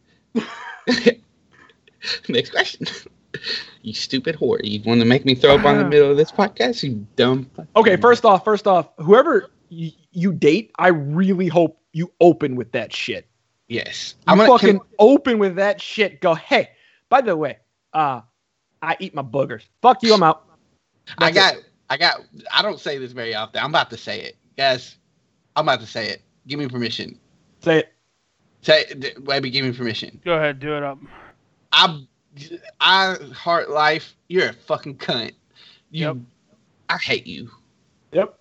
Next question. You stupid whore. You want to make me throw up on the middle of this podcast? You dumb. Okay, first off, first off, whoever y- you date, I really hope you open with that shit. Yes. You I'm gonna fucking can- open with that shit. Go, hey, by the way, uh, I eat my boogers. Fuck you, I'm out. I That's got. I got. I don't say this very often. I'm about to say it, guys. I'm about to say it. Give me permission. Say it. Say, Webby, give me permission. Go ahead, do it up. I, I heart life. You're a fucking cunt. You. Yep. I hate you. Yep.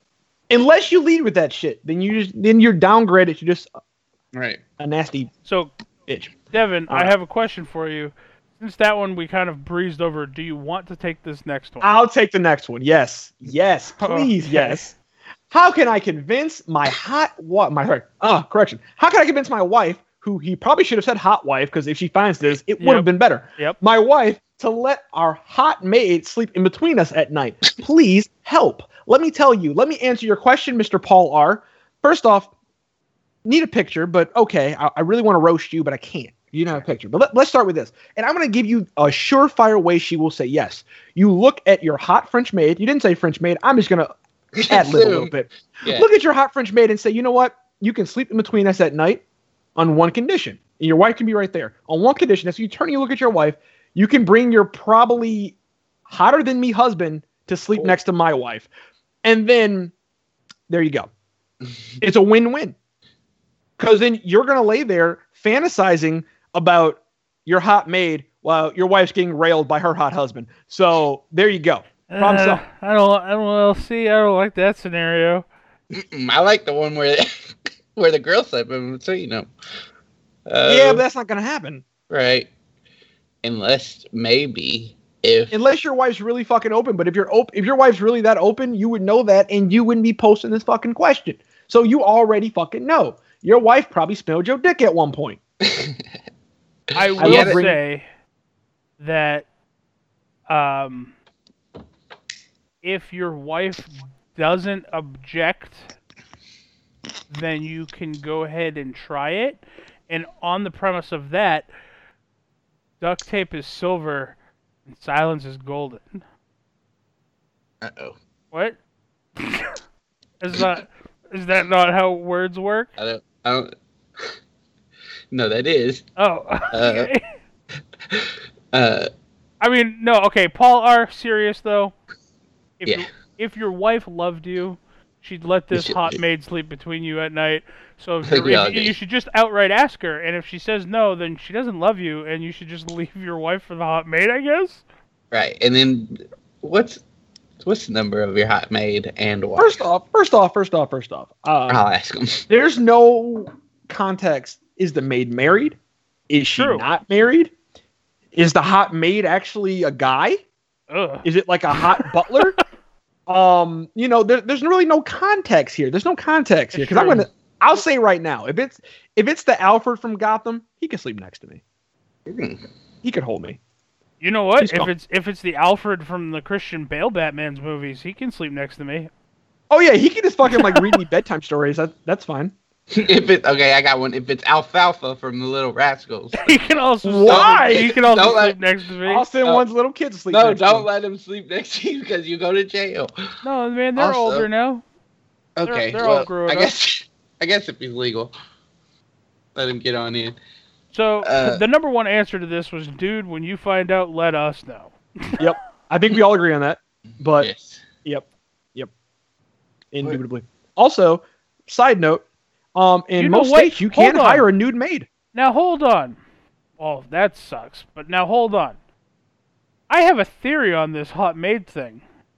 Unless you lead with that shit, then you just then you're downgraded to just Right. a nasty So, bitch. Devin, All I right. have a question for you. Since that one we kind of breezed over, do you want to take this next one? I'll take the next one. Yes, yes, please, Okay. yes. How can I convince my hot what my her uh correction? How can I convince my wife, who he probably should have said hot wife, because if she finds this, it would Yep. have been better. Yep. My wife to let our hot maid sleep in between us at night. Please help. Let me tell you. Let me answer your question, Mister Paul R. First off, need a picture, but okay, I, I really want to roast you, but I can't. You don't have a picture. But let, let's start with this. And I'm going to give you a surefire way she will say yes. You look at your hot French maid. You didn't say French maid. I'm just going to ad lib a little bit. Yeah. Look at your hot French maid and say, you know what? You can sleep in between us at night on one condition. And your wife can be right there. On one condition. As you turn and you look at your wife, you can bring your probably hotter than me husband to sleep Cool. next to my wife. And then there you go. It's a win-win. Because then you're going to lay there fantasizing about your hot maid while your wife's getting railed by her hot husband. So there you go. Problem Uh, solved. I don't. I don't know. See, I don't like that scenario. Mm-mm, I like the one where where the girl slept in between them. Uh, Yeah, but that's not going to happen. right. Unless maybe if Unless your wife's really fucking open. But if you're op- if your wife's really that open, you would know that and you wouldn't be posting this fucking question. So you already fucking know. Your wife probably smelled your dick at one point. I will Yeah, that- say that um, if your wife doesn't object, then you can go ahead and try it. And on the premise of that, duct tape is silver and silence is golden. uh oh, What? is that is that not how words work? I don't, I don't. No, that is. Oh, okay. Uh, I mean, no, okay. Paul R. Serious though. If Yeah. your, if your wife loved you, she'd let this should- hot maid sleep between you at night. So if I think you're- we all if- agree. you should just outright ask her, and if she says no, then she doesn't love you, and you should just leave your wife for the hot maid, I guess. right, and then what's what's the number of your hot maid and wife? First off, first off, first off, first off. Um, I'll ask them. There's no context. Is the maid married? Is she True. not married? Is the hot maid actually a guy? Ugh. Is it like a hot butler? Um, you know, there, there's really no context here. There's no context here It's because I'm true. gonna. I'll say right now, if it's if it's the Alfred from Gotham, he can sleep next to me. Hmm. He could hold me. You know what? He's If calm. it's if it's the Alfred from the Christian Bale Batman's movies, he can sleep next to me. Oh yeah, he can just fucking like read me bedtime stories. That that's fine. If it okay, I got one. If it's Alfalfa from the Little Rascals. He can also Why? Sleep, he can also Don't let- sleep next to me. I'll send Uh, one's little kid to sleep. No, next to don't him. let him sleep next to you because you go to jail. No, man, they're Also- older now. Okay, they're all well, grown I up. guess I guess if he's legal, let him get on in. So Uh, the number one answer to this was, dude, when you find out, let us know. Yep, I think we all agree on that. But Yes. Yep. Yep. Indubitably. Also, side note, um, in You know most what? states you Hold can on. hire a nude maid. Now hold on. Oh, that sucks. But now hold on. I have a theory on this hot maid thing.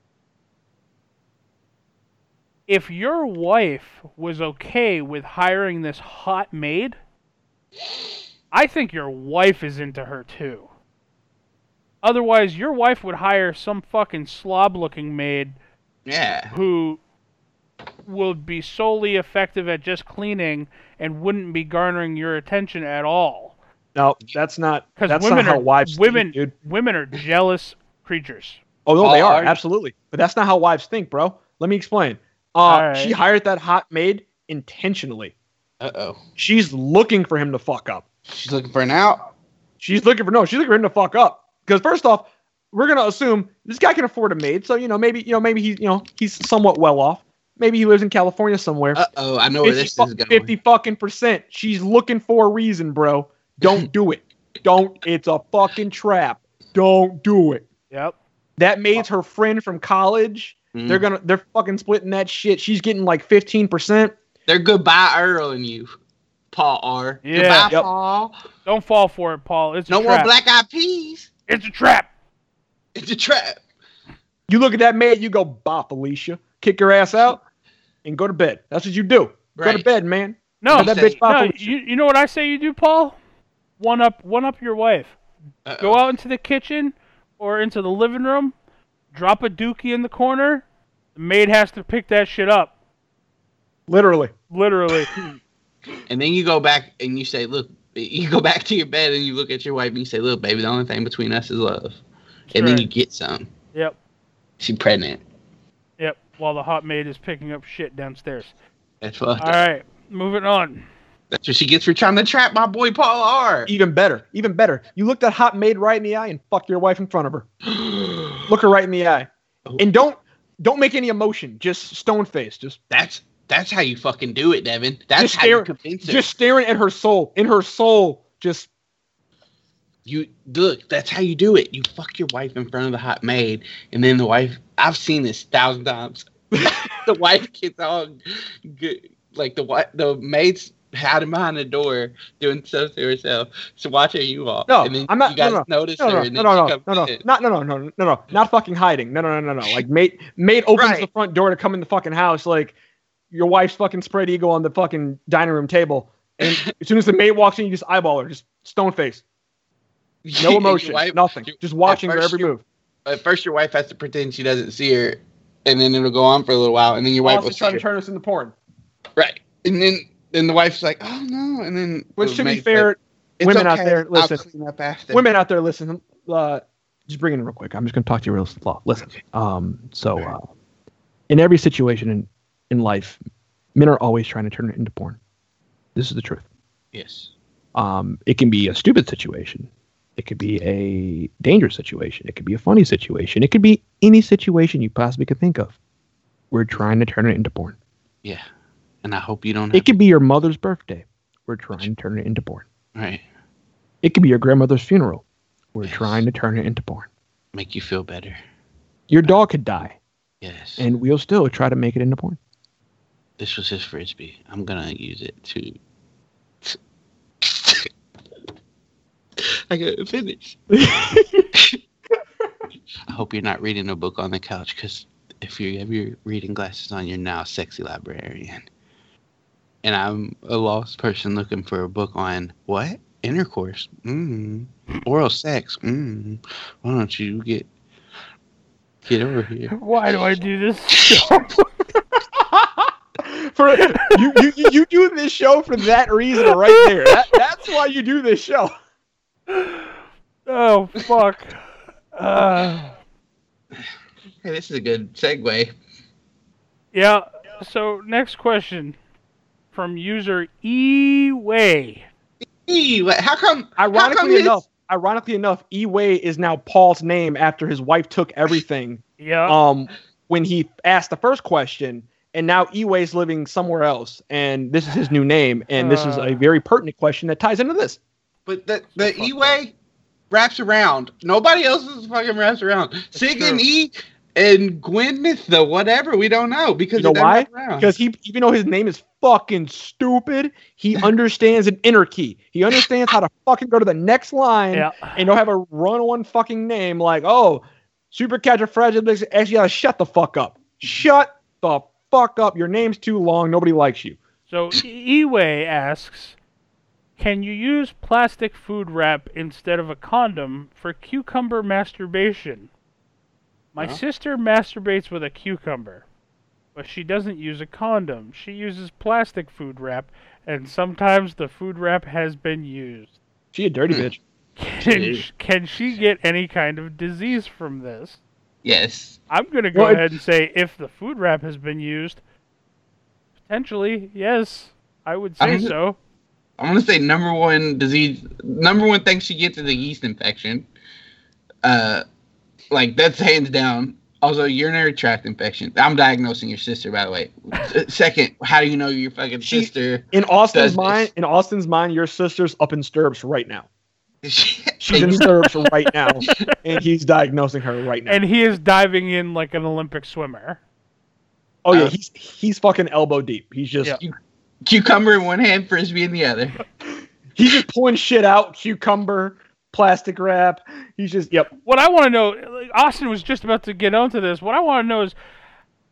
If your wife was okay with hiring this hot maid, I think your wife is into her too. Otherwise, your wife would hire some fucking slob-looking maid Yeah. who would be solely effective at just cleaning and wouldn't be garnering your attention at all. No, that's not. Because That's women not how are wives women, think, dude. women are jealous creatures. Oh no, they Oh, are are you? absolutely. But that's not how wives think, bro. Let me explain. Uh, Alright. She hired that hot maid intentionally. Uh oh. She's looking for him to fuck up. She's looking for an out. She's looking for no. She's looking for him to fuck up. Because first off, we're gonna assume this guy can afford a maid. So you know, maybe you know, maybe he's you know he's somewhat well off. Maybe he lives in California somewhere. Uh oh. I know where this fu- is going. fifty fucking percent. She's looking for a reason, bro. Don't do it. Don't. It's a fucking trap. Don't do it. Yep. That maid's her friend from college. Mm. They're gonna. They're fucking splitting that shit. She's getting like fifteen percent. They're goodbye Earl and you, Paul R. Yeah. Goodbye, Yep. Paul. Don't fall for it, Paul. It's a No more trap. black eyed peas. It's a trap. It's a trap. You look at that maid. You go, bah, Felicia. Kick your ass out. and go to bed. That's what you do. Go Right. to bed, man. No, Have that say- bitch pop no. with You you know what I say you do, Paul? One up, one up your wife. Uh-oh. Go out into the kitchen or into the living room. Drop a dookie in the corner. The maid has to pick that shit up. Literally. Literally. And then you go back and you say, look, you go back to your bed and you look at your wife and you say, look, baby, the only thing between us is love. And then right. you get some. Yep. She's pregnant. Yep. While the hot maid is picking up shit downstairs. That's fucked All up. right. Moving on. That's what she gets for trying to trap my boy Paul R. Even better. Even better. You look that hot maid right in the eye and fuck your wife in front of her. Look her right in the eye. And don't don't make any emotion. Just stone face. Just That's that's how you fucking do it, Devin. That's Just how you stare- convince her. just staring at her soul. In her soul. Just You look, that's how you do it. You fuck your wife in front of the hot maid, and then the wife. I've seen this a thousand times. The wife gets all good, like the wife, the maid's hiding behind the door doing stuff to herself. So watch her, you all. No, and then I'm not- You guys no, no, notice no, her, no, and no, then no, she no, comes no, no, in. not, no, no, no, no, no, not fucking hiding. No, no, no, no, no. Like maid, maid opens Right. the front door to come in the fucking house. Like your wife's fucking spread eagle on the fucking dining room table, and as soon as the maid walks in, you just eyeball her, just stone face, no Your emotion, wife- nothing, your- just watching her first every your- move. At first, your wife has to pretend she doesn't see her, and then it'll go on for a little while, and then your wife will Austin's see trying her. to turn us into porn. Right, and then then the wife's like, "Oh no," and then Which, the to be maid's fair, like, "It's women out okay, there, I'll listen. clean up after." women out there, listen. Uh, just bring it in real quick. I'm just going to talk to you real slow. Listen. Um. So, uh, in every situation in in life, men are always trying to turn it into porn. This is the truth. Yes. Um. It can be a stupid situation. It could be a dangerous situation. It could be a funny situation. It could be any situation you possibly could think of. We're trying to turn it into porn. Yeah, and I hope you don't. Have It could be your mother's birthday. We're trying to turn it into porn. right. It could be your grandmother's funeral. We're Yes. trying to turn it into porn. Make you feel better. Your dog could die, Yes. and we'll still try to make it into porn. This was his frisbee. I'm gonna use it to. I gotta finish. I hope you're not reading a book on the couch, because if you have your reading glasses on, you're now a sexy librarian. And I'm a lost person looking for a book on what? Intercourse. Mm. Oral sex. Mm. Why don't you get get over here? Why do I do this show? For you, you, you, you do this show for that reason right there. That, that's why you do this show. Oh, fuck. Uh, Hey, this is a good segue. yeah. So, next question from user E-Way. Eee, what- how come? how come Ironically his- enough, ironically enough, E-Way is now Paul's name after his wife took everything. Yeah. Um, when he asked the first question, and now E-Way's living somewhere else, and this is his new name, and this is Uh. a very pertinent question that ties into this. But the the E way wraps around. Nobody else's fucking wraps around. Sig and E and Gwyneth, the whatever, we don't know because You know it doesn't why? wrap around. Because he, even though his name is fucking stupid, he understands an inner key. He understands how to fucking go to the next line Yeah. and don't have a run-on fucking name like, oh, Supercalifragilistic. Actually, you gotta shut the fuck up. Shut the fuck up. Your name's too long. Nobody likes you. So, E-Way asks, can you use plastic food wrap instead of a condom for cucumber masturbation? My Huh? sister masturbates with a cucumber, but she doesn't use a condom. She uses plastic food wrap, and sometimes the food wrap has been used. She a dirty Hmm. bitch. Can, Jeez. sh- can she get any kind of disease from this? Yes. I'm going to go Well, it- ahead and say if the food wrap has been used, potentially, yes, I would say I'm- so. I'm gonna say number one disease, number one thing she gets is a yeast infection. Uh, like that's hands down. Also, urinary tract infection. I'm diagnosing your sister, by the way. S- Second, how do you know your fucking She- sister? In Austin's Does mind, this. in Austin's mind, your sister's up in stirrups right now. She's in And you- stirrups right now, and he's diagnosing her right now. And he is diving in like an Olympic swimmer. oh yeah, uh, he's he's fucking elbow deep. He's just Yeah. cucumber in one hand, frisbee in the other. he's just pulling shit out, cucumber, plastic wrap. He's just yep. What I want to know, like, Austin was just about to get onto this. What I want to know is,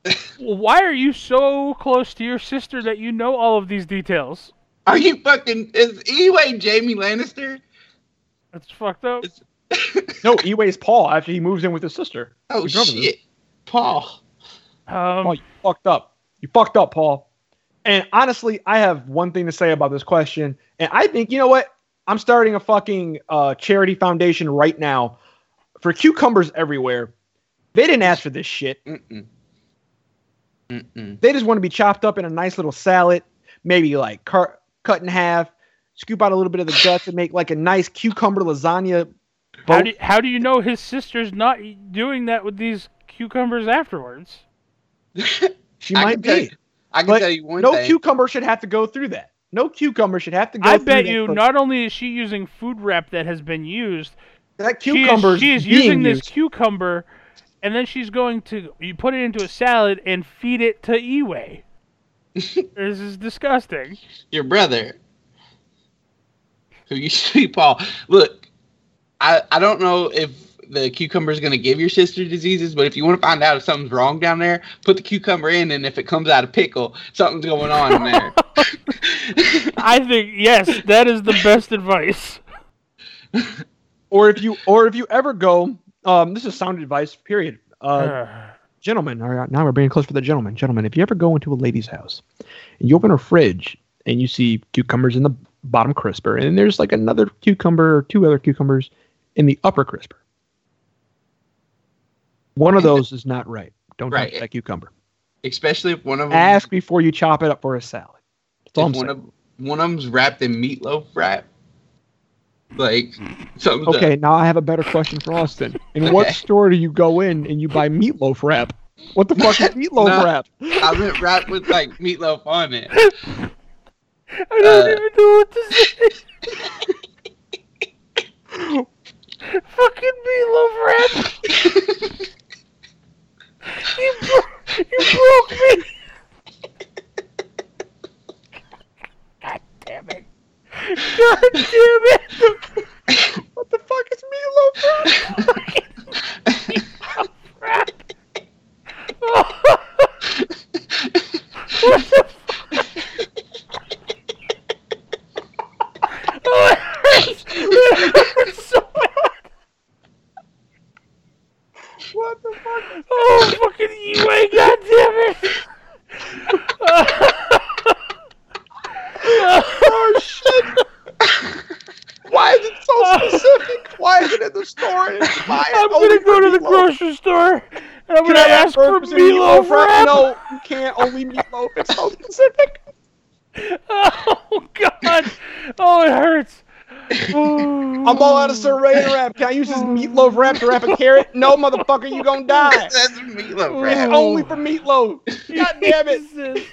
Why are you so close to your sister that you know all of these details? Are you fucking? Is Eway Jamie Lannister? That's fucked up. It's- No, Eway's Paul after he moves in with his sister. Oh You remember this? shit, Paul. Um, Paul, you fucked up. You fucked up, Paul. And honestly, I have one thing to say about this question. And I think, you know what? I'm starting a fucking uh, charity foundation right now for cucumbers everywhere. They didn't ask for this shit. Mm-mm. Mm-mm. They just want to be chopped up in a nice little salad, maybe like cut, cut in half, scoop out a little bit of the guts and make like a nice cucumber lasagna. how boat. do how do you know his sister's not doing that with these cucumbers afterwards? She I might can tell be. you- I can But tell you one no thing. cucumber should have to go through that. No cucumber should have to go I through bet that you pro- not only is she using food wrap that has been used, that she cucumber is, she is being using this used. cucumber, and then she's going to you put it into a salad and feed it to Eway. This is disgusting. Your brother, who used to be Paul. Look, I I don't know if the cucumber is going to give your sister diseases, but if you want to find out if something's wrong down there, put the cucumber in, and if it comes out of pickle, something's going on in there. I think yes, that is the best advice. Or if you or if you ever go, um, this is sound advice. Period. Uh, gentlemen, all right, now we're being close for the gentlemen. Gentlemen, if you ever go into a lady's house and you open her fridge and you see cucumbers in the bottom crisper, and there's like another cucumber or two other cucumbers in the upper crisper, one of those is not right. Don't Right. touch that cucumber. Especially if one of them, Ask before you chop it up for a salad. That's all I'm if one saying. of one of them's wrapped in meatloaf wrap. Like something. Okay, now I have a better question for Austin. In what Okay. store do you go in and you buy meatloaf wrap? What the fuck is meatloaf No. wrap? I meant wrapped with like meatloaf on it. I don't Uh, even know what to say. Fucking meatloaf wrap. You, bro- you broke me. God damn it. God damn it. What the fuck is meatloaf wrap? Meatloaf wrap. Oh. What the fuck? Oh, it hurts. It hurts so bad. What the fuck? Oh, fucking Eway, god damn it! Oh shit! Why is it so specific? Why is it in the store? And it's buy it I'm only gonna go for to the meatloaf? grocery store and I'm Can gonna I have ask for burgers and meatloaf wrap. No, you can't. Only meatloaf. It's so specific. Oh god! Oh, it hurts. I'm all out of saran wrap. Can I use this meatloaf wrap to wrap a carrot? No, motherfucker, you gonna die. That's meatloaf It's wrap. only for meatloaf. God damn it. Jesus.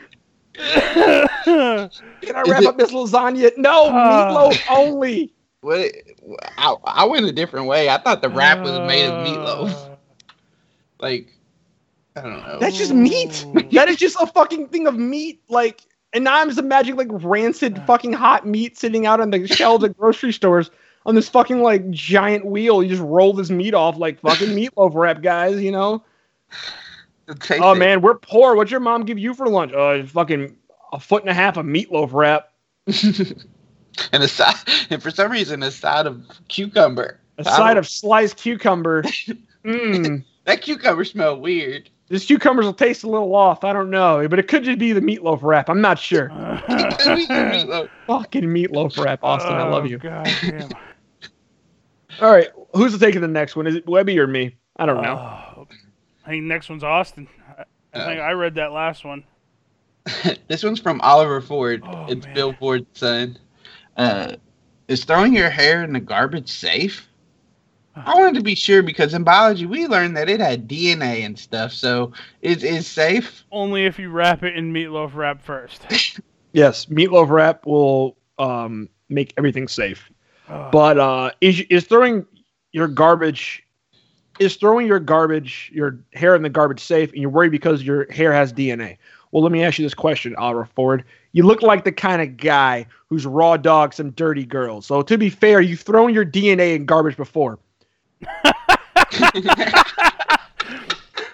Can I Is wrap it- up this lasagna? No, Ah. meatloaf only. What? I, I went a different way. I thought the wrap was made of meatloaf. Like, I don't know. That's just meat. That is just a fucking thing of meat. Like, and now I'm just imagining like rancid fucking hot meat sitting out on the shelves at grocery stores on this fucking like giant wheel. You just roll this meat off like fucking meatloaf wrap, guys. You know? Taste Oh it. man, we're poor. What'd your mom give you for lunch? Oh, fucking a foot and a half of meatloaf wrap. and a side, and for some reason, a side of cucumber. A I side don't- of sliced cucumber. Mmm. that cucumber smell weird. This cucumbers will taste a little off. I don't know, but it could just be the meatloaf wrap. I'm not sure. It could be meatloaf. Fucking meatloaf wrap, Austin. I love you. Oh, God damn. All right, who's taking the next one? Is it Webby or me? I don't know. Oh, I think next one's Austin. I, I Oh. think I read that last one. This one's from Oliver Ford. Oh, it's man. Bill Ford's son. Uh, is throwing your hair in the garbage safe? I wanted to be sure because in biology we learned that it had D N A and stuff. So is is safe? Only if you wrap it in meatloaf wrap first. Yes, meatloaf wrap will um, make everything safe. Oh. But uh, is is throwing your garbage is throwing your garbage your hair in the garbage safe, and you're worried because your hair has D N A? Well, let me ask you this question, Oliver Ford. You look like the kind of guy who's raw dog some dirty girls. So to be fair, you've thrown your D N A in garbage before.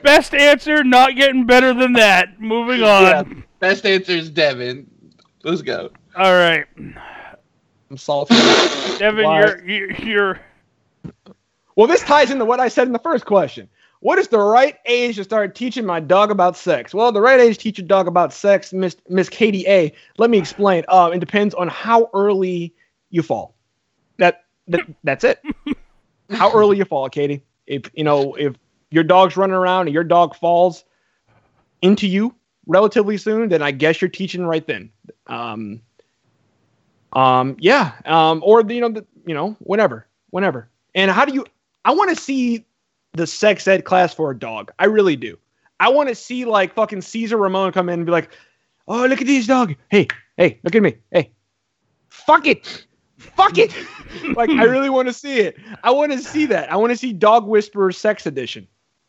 Best answer, not getting better than that. Moving on. Yeah, best answer is Devin. Let's go. All right. I'm salty. Devin, Why? you're, you're you're Well, this ties into what I said in the first question. What is the right age to start teaching my dog about sex? Well, the right age to teach your dog about sex, Miss Miss Katie A. Let me explain. Um, it depends on how early you fall. That, that that's it. How early you fall, Katie. If you know if your dog's running around and your dog falls into you relatively soon, then I guess you're teaching right then. Um, um, yeah. Um, or the, you know, the, you know, whenever, whenever. And how do you? I want to see the sex ed class for a dog. I really do. I want to see like fucking Caesar Ramon come in and be like, "Oh, look at this dog. Hey, hey, look at me. Hey, fuck it, fuck it." Like, I really want to see it. I want to see that. I want to see Dog Whisperer Sex Edition.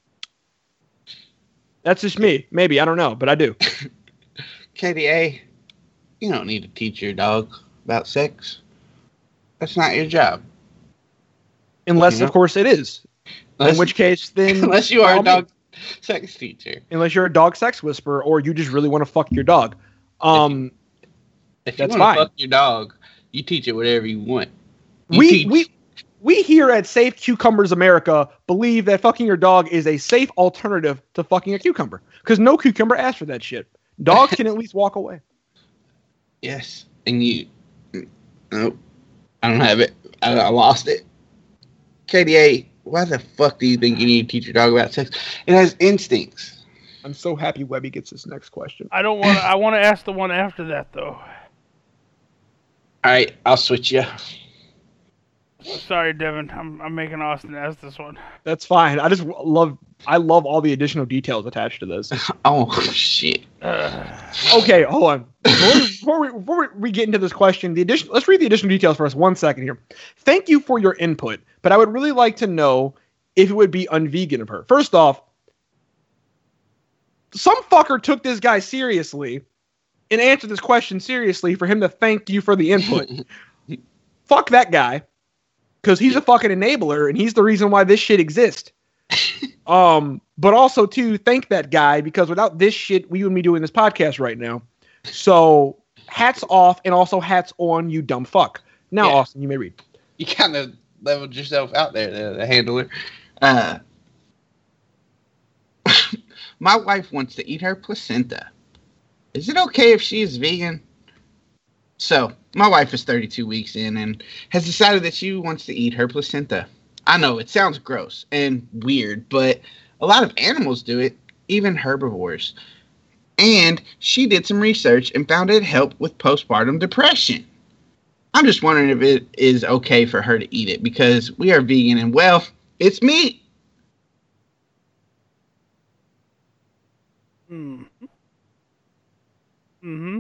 That's just me. Maybe. I don't know, but I do. Katie A, you don't need to teach your dog about sex. That's not your job. Unless, You know? of course, it is. Unless, In which case, then... unless you are a um, dog sex teacher. Unless you're a dog sex whisperer or you just really want to fuck your dog. Um, If you That's want to fine. fuck your dog, you teach it whatever you want. You we, teach- we, we here at Safe Cucumbers America believe that fucking your dog is a safe alternative to fucking a cucumber. Because no cucumber asked for that shit. Dogs can at least walk away. Yes, and you. Nope, I don't have it. I, I lost it. K D A, why the fuck do you think you need to teach your dog about sex? It has instincts. I'm so happy Webby gets this next question. I don't want. I want to ask the one after that though. All right, I'll switch you. Sorry, Devin. I'm I'm making Austin ask this one. That's fine. I just love I love all the additional details attached to this. Oh shit! Okay, hold on. Before we, before we, before we get into this question, the addition, let's read the additional details for us. One second here. Thank you for your input, but I would really like to know if it would be unvegan of her. First off, some fucker took this guy seriously and answered this question seriously for him to thank you for the input. Fuck that guy, because he's a fucking enabler and he's the reason why this shit exists. Um, but also to thank that guy, because without this shit, we wouldn't be doing this podcast right now. So hats off, and also hats on, you dumb fuck. Now, Yeah. Austin, you may read. You kind of leveled yourself out there, the, the handler. Uh, my wife wants to eat her placenta. Is it okay if she is vegan? So, my wife is thirty-two weeks in and has decided that she wants to eat her placenta. I know, it sounds gross and weird, but a lot of animals do it, even herbivores. And she did some research and found it helped with postpartum depression. I'm just wondering if it is okay for her to eat it because we are vegan and, well, it's meat. Hmm. Mm-hmm.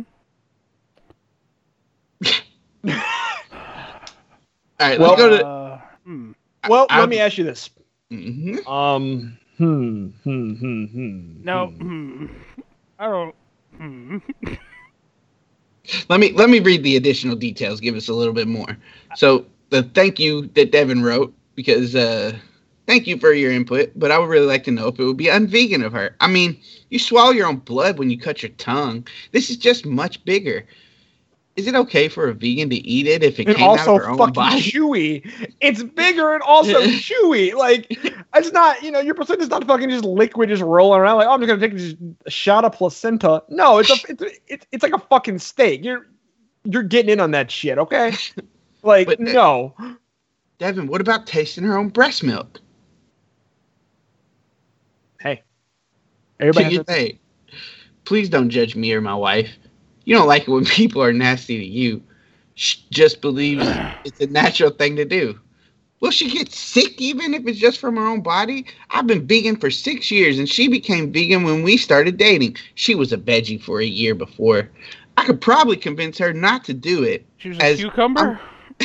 All right, Well, let's go to... Uh, hmm. Well, I- let me ask you this. Mhm. Um, hmm, hmm, hmm, hmm. No. hmm. Hmm. I don't. Hmm. Let me let me read the additional details. Give us a little bit more. So the thank you that Devin wrote, because uh, thank you for your input. But I would really like to know if it would be unvegan of her. I mean, you swallow your own blood when you cut your tongue. This is just much bigger. Is it okay for a vegan to eat it if it And came also out of her own fucking body? chewy. It's bigger and also chewy. Like, it's not, you know, your placenta's not fucking just liquid, just rolling around. Like, oh, I'm just gonna take this shot of placenta. No, it's a, it's, it's, it's like a fucking steak. You're, you're getting in on that shit, okay? Like, But- no. Devin, what about tasting her own breast milk? Hey, everybody Can has you their- say, please don't judge me or my wife. You don't like it when people are nasty to you. She just believes it's a natural thing to do. Will she get sick even if it's just from her own body? I've been vegan for six years and she became vegan when we started dating. She was a veggie for a year before. I could probably convince her not to do it, She was a As- cucumber.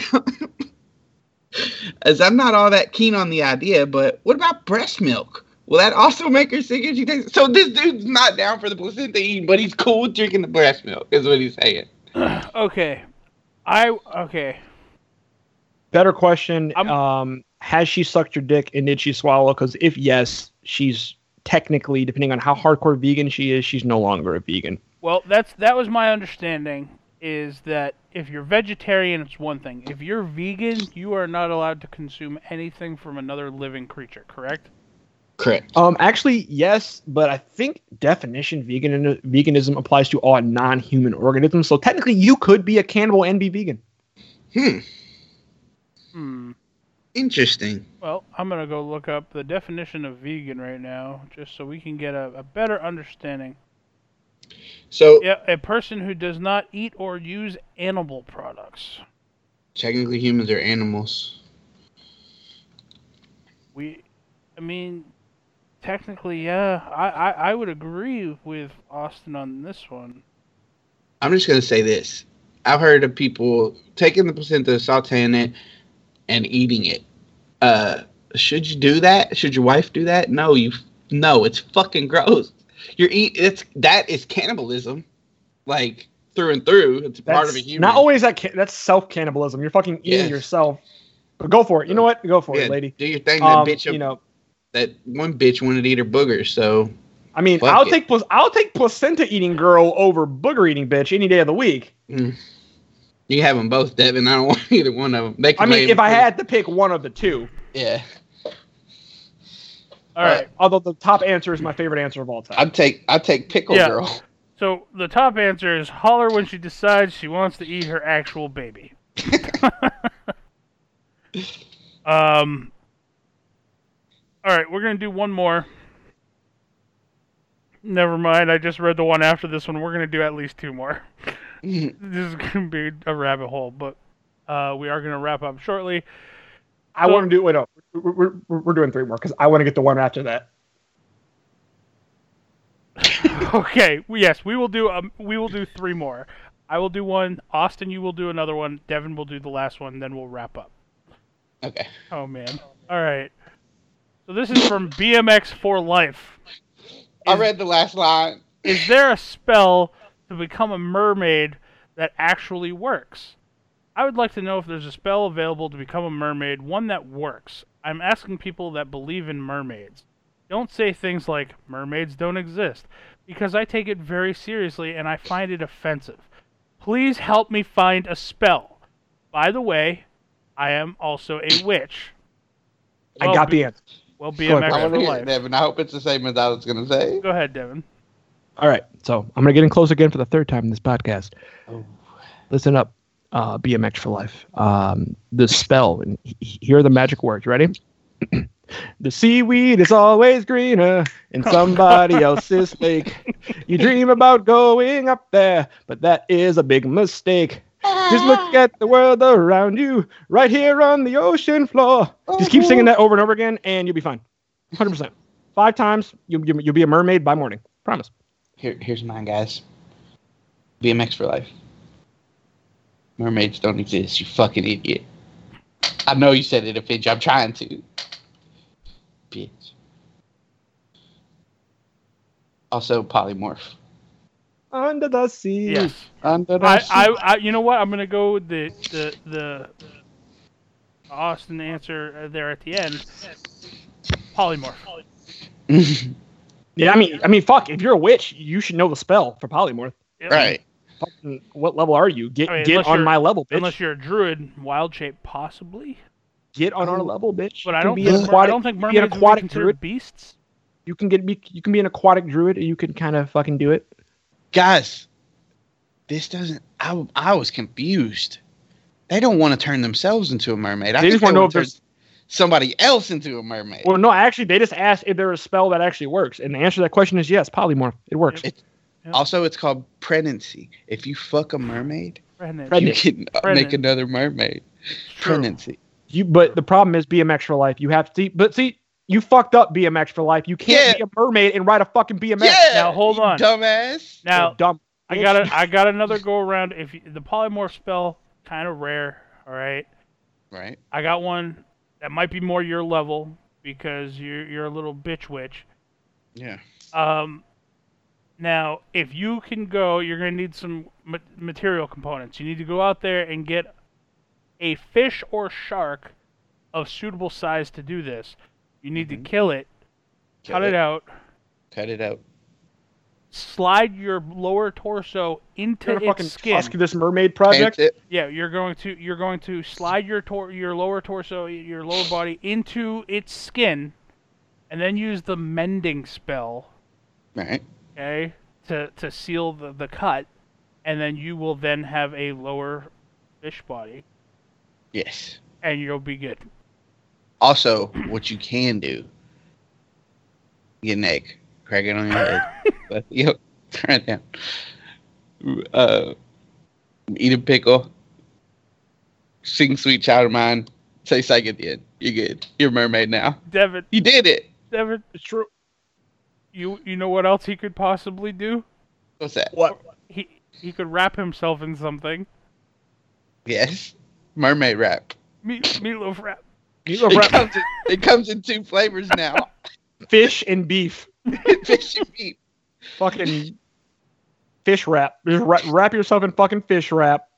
as I'm not all that keen on the idea, but what about breast milk? Will that also make her sick if she takes it? So this dude's not down for the placenta eating, but he's cool with drinking the breast milk, is what he's saying. Okay. I okay. Better question. I'm- Um, has she sucked your dick and did she swallow? Because if yes, she's technically, depending on how hardcore vegan she is, she's no longer a vegan. Well, that's that was my understanding. Is that if you're vegetarian, it's one thing. If you're vegan, you are not allowed to consume anything from another living creature. Correct? Correct. Um, actually, yes, but I think definition vegan veganism applies to all non-human organisms. So technically, you could be a cannibal and be vegan. Hmm. Hmm. Interesting. Well, I'm gonna go look up the definition of vegan right now, just so we can get a, a better understanding. So Yeah, a person who does not eat or use animal products. technically, humans are animals. We, I mean, technically, yeah, I, I, I would agree with Austin on this one. I'm just gonna say this. I've heard of people taking the placenta, sauteing it, and eating it. Uh, should you do that? Should your wife do that? No, you. No, it's fucking gross. You're eat. It's that is cannibalism, like through and through. It's That's, part of a human. Not only is that ca- that's self cannibalism. You're fucking eating Yes. yourself. But go for it. You know what? Go for Yeah, it, lady. do your thing. That Um, bitch. you know, That one bitch wanted to eat her boogers. So I mean, Fuck I'll it. take pla- I'll take placenta eating girl over booger eating bitch any day of the week. mm, you can have them both, Devin. I don't want either one of them. They can I mean, lay if I them- had to pick one of the two. yeah, All right. Although the top answer is my favorite answer of all time. I'd take I'd take pickle Yeah. girl. So the top answer is holler when she decides she wants to eat her actual baby. um. All right, we're gonna do one more. Never mind. I just read the one after this one. We're gonna do at least two more. This is gonna be a rabbit hole, but uh, we are gonna wrap up shortly. I So- want to do wait no, we're, we're, we're we're doing three more because I want to get the one after that. Okay. Yes, we will do. Um, we will do three more. I will do one. Austin, you will do another one. Devin will do the last one. Then we'll wrap up. Okay. Oh man. All right. So this is from B M X for Life. I Is- read the last line. Is there a spell to become a mermaid that actually works? I would like to know if there's a spell available to become a mermaid, one that works. I'm asking people that believe in mermaids. Don't say things like, mermaids don't exist, because I take it very seriously and I find it offensive. Please help me find a spell. By the way, I am also a witch. I Well, got B- the answer. Well, Go ahead, B M X I Brian. want for to hear it, life. Devin. I hope it's the same as I was gonna say. Go ahead, Devin. All right, so I'm gonna get in close again for the third time in this podcast. Oh. Listen up, uh, B M X for life. Um, the spell, and he- here are the magic words. Ready? The seaweed is always greener in somebody else's lake. You dream about going up there, but that is a big mistake. Just look at the world around you, right here on the ocean floor. Just keep singing that over and over again, and you'll be fine. one hundred percent. Five times, you'll, you'll you'll be a mermaid by morning. Promise. Here, here's mine, guys. B M X for life. Mermaids don't exist, you fucking idiot. I know you said it a bitch. I'm trying to. Bitch. Also, polymorph. Under the sea. Yes. Under the I, sea. I, I, you know what? I'm gonna go with the the the Austin answer uh, there at the end. Polymorph. Yeah, I mean, I mean, fuck. If you're a witch, you should know the spell for polymorph. Yep. Right. Fucking, what level are you? Get I mean, get unless on you're- my level, bitch. Unless you're a druid, wild shape possibly. Get on our level, bitch. But You I can don't. be Think, an mer- I aquatic- don't think you can be an mermaids would be aquatic considered druid. beasts. You can get be you can be an aquatic druid. You can kind of fucking do it. Guys, this doesn't. I, I was confused. They don't want to turn themselves into a mermaid. I They think just wanna they know want if to turn there's- somebody else into a mermaid. Well, no, actually, they just asked if there is a spell that actually works, and the answer to that question is yes. Polymorph. It works. It- Also, it's called pregnancy. If you fuck a mermaid, Pregnant. you Pregnant. can uh, Pregnant. make another mermaid. True. Pregnancy. You, but the problem is B M X for life. You have to see, but see, you fucked up B M X for life. You can't Yeah. be a mermaid and ride a fucking B M X. Yeah. Now, hold you on. dumbass. Now, You're dumb. I got a, I got another go around. If you, the polymorph spell kind of rare, all right. Right. I got one that might be more your level because you're you're a little bitch witch. Yeah. Um, now if you can go, you're gonna need some ma- material components. You need to go out there and get a fish or shark of suitable size to do this. You need Mhm. to kill it, Kill cut it. it. out, Cut it out. Slide your lower torso into You're a its fucking skin. Husky this mermaid project. Paint it. Yeah, you're going to you're going to slide your tor- your lower torso, your lower body into its skin, and then use the mending spell, Right. okay, to to seal the, the cut, and then you will then have a lower fish body, Yes. and you'll be good. Also, what you can do, get an egg, crack it on your head. But, yep, turn it down. Uh, eat a pickle. Sing "Sweet Child of Mine." Say psych at the end. You're good. You're a mermaid now. Devin, You did it. Devin, It's true. you you know what else he could possibly do? What's that? What? He he could wrap himself in something. Yes. Mermaid wrap. Meat meatloaf wrap. Meatloaf It wrap, comes, in, it comes in two flavors now. fish and beef. Fish and meat. Fucking fish wrap. Just wrap, wrap yourself in fucking fish wrap.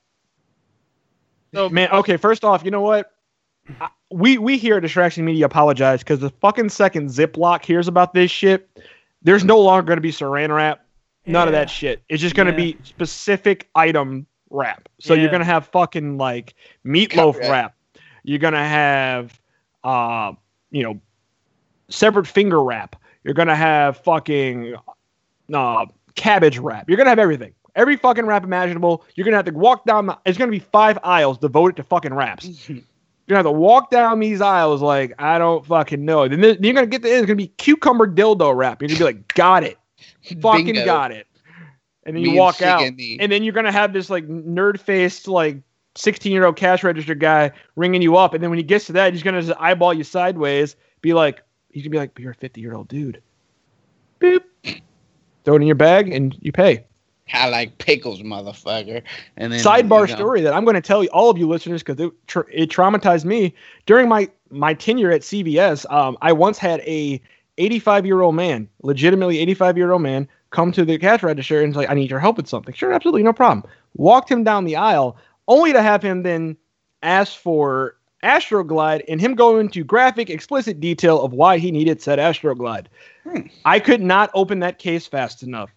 So, Man, okay, first off, you know what? I, we we here at Distraction Media apologize because the fucking second Ziploc hears about this shit, there's no longer going to be saran wrap. None of Yeah. that shit. It's just going to Yeah. be specific item wrap. So Yeah. you're going to have fucking like meatloaf Cut wrap. wrap. You're going to have, uh, you know, severed finger wrap. You're going to have fucking uh, cabbage wrap. You're going to have everything. Every fucking wrap imaginable. You're going to have to walk down. The, it's going to be five aisles devoted to fucking wraps. You're going to have to walk down these aisles like, I don't fucking know. Then there- you're going to get the end. It's going to be cucumber dildo wrap. You're going to be like, got it. Fucking Bingo. got it. And then Me you and walk Sig out. and the- And then you're going to have this like nerd-faced, like sixteen-year-old cash register guy ringing you up. And then when he gets to that, he's going to just eyeball you sideways. Be like, he's going to be like, but you're a fifty-year-old dude. Boop. Throw it in your bag and you pay. I like pickles, motherfucker. And then Sidebar you know, story that I'm going to tell you, all of you listeners, because it, tra- it traumatized me during my my tenure at C V S. Um, I once had a eighty-five year old man, legitimately eighty-five year old man, come to the cash register and was like, "I need your help with something." Sure, absolutely, no problem. Walked him down the aisle, only to have him then ask for Astroglide and him go into graphic, explicit detail of why he needed said Astroglide. Hmm. I could not open that case fast enough.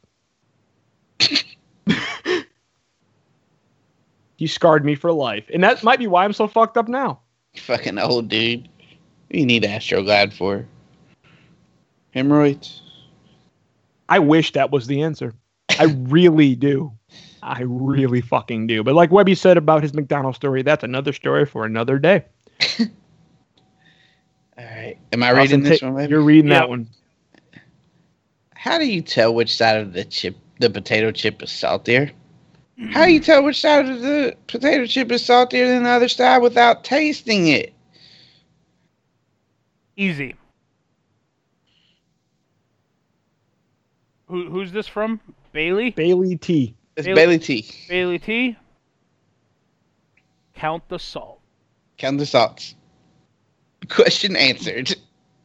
He scarred me for life. And that might be why I'm so fucked up now. Fucking old dude. What do you need Astroglide for? Hemorrhoids? I wish that was the answer. I really do. I really fucking do. But like Webby said about his McDonald's story, that's another story for another day. All right. Am I reading Austin, this ta- one, maybe? You're reading Yeah. that one. How do you tell which side of the chip, the potato chip, is saltier? How do you tell which side of the potato chip is saltier than the other side without tasting it? Easy. Who who's this from? Bailey? Bailey T. It's Bailey- Bailey T. Bailey T. Count the salt. Count the salts. Question answered.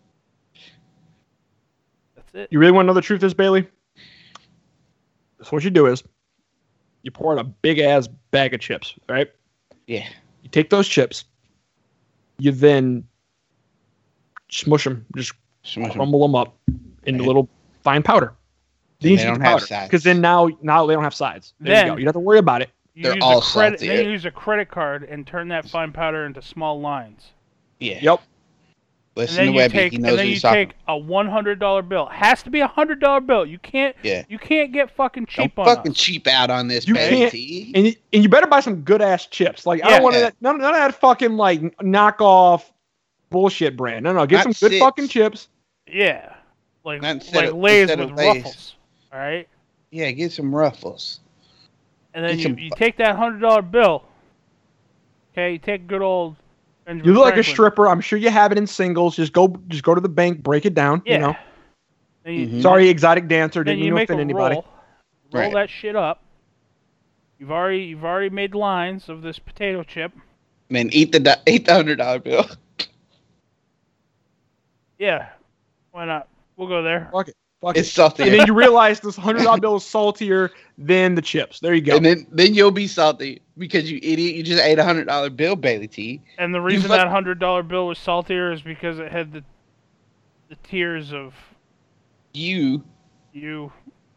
That's it. You really want to know the truth is, Bailey? So what you do is you pour in a big ass bag of chips, right? Yeah. You take those chips, you then smush them, just Smush 'em. crumble them up into Right. little fine powder. Then And you they get don't the have powder, sides. because then now now they don't have sides. There Then- you go. You don't have to worry about it. You They're use all a credit, salty, Then right? you use a credit card and turn that fine powder into small lines. Yeah. Yep. And Listen then to you Webby. take He and knows then what you he's talking take a one hundred dollar bill. It has to be a hundred dollar bill. You can't Yeah. you can't get fucking Don't cheap on fucking us. cheap out on this, You Bailey can't- T. And you, and you better buy some good ass chips. Like I Yeah. don't want that none, none of that fucking like knockoff bullshit brand. No, no, get Not some good six. fucking chips. Yeah. Like Not instead like of- Lay's instead with of Lay's. ruffles. All right? Yeah, get some ruffles. And then Get you, some you fu- take that hundred dollar bill. Okay, you take good old Benjamin You look like a Franklin. stripper. I'm sure you have it in singles. Just go just go to the bank, break it down. Yeah. You know. Then you, Mhm. Sorry, exotic dancer. then Didn't you mean to make a offend anybody. roll. Roll Right. that shit up. You've already you've already made lines of this potato chip. Then eat the do- eat the hundred dollar bill. Yeah. Why not? We'll go there. Fuck it. Fuck It's it. salty. And then you realize this hundred dollar bill is saltier than the chips. There you go. And then, then you'll be salty because you idiot. You just ate a hundred dollar bill, Bailey T. And the reason fuck- that hundred dollar bill was saltier is because it had the the tears of You You.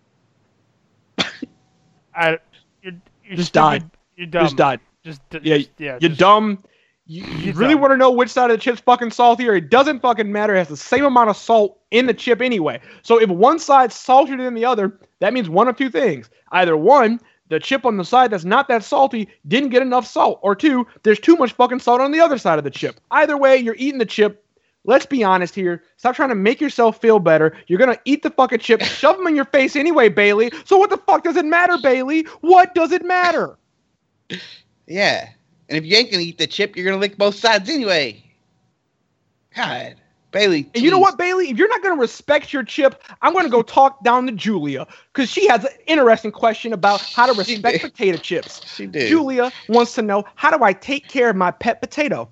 I. You're, you're Just stupid. died. You're dumb. Just died. Just d- Yeah, just- yeah. You're just- dumb. You, you You're really dumb. want to know which side of the chip's fucking saltier? It doesn't fucking matter. It has the same amount of salt in the chip anyway. So if one side's saltier than the other, that means one of two things. Either one, the chip on the side that's not that salty didn't get enough salt. Or two, there's too much fucking salt on the other side of the chip. Either way, you're eating the chip. Let's be honest here. Stop trying to make yourself feel better. You're going to eat the fucking chip, shove them in your face anyway, Bailey. So what the fuck does it matter, Bailey? What does it matter? Yeah. And if you ain't gonna eat the chip, you're gonna lick both sides anyway. God. Bailey. And you know jeez. what, Bailey? If you're not going to respect your chip, I'm going to go talk down to Julia because she has an interesting question about how to She respect did. potato chips. She did. Julia wants to know, how do I take care of my pet potato?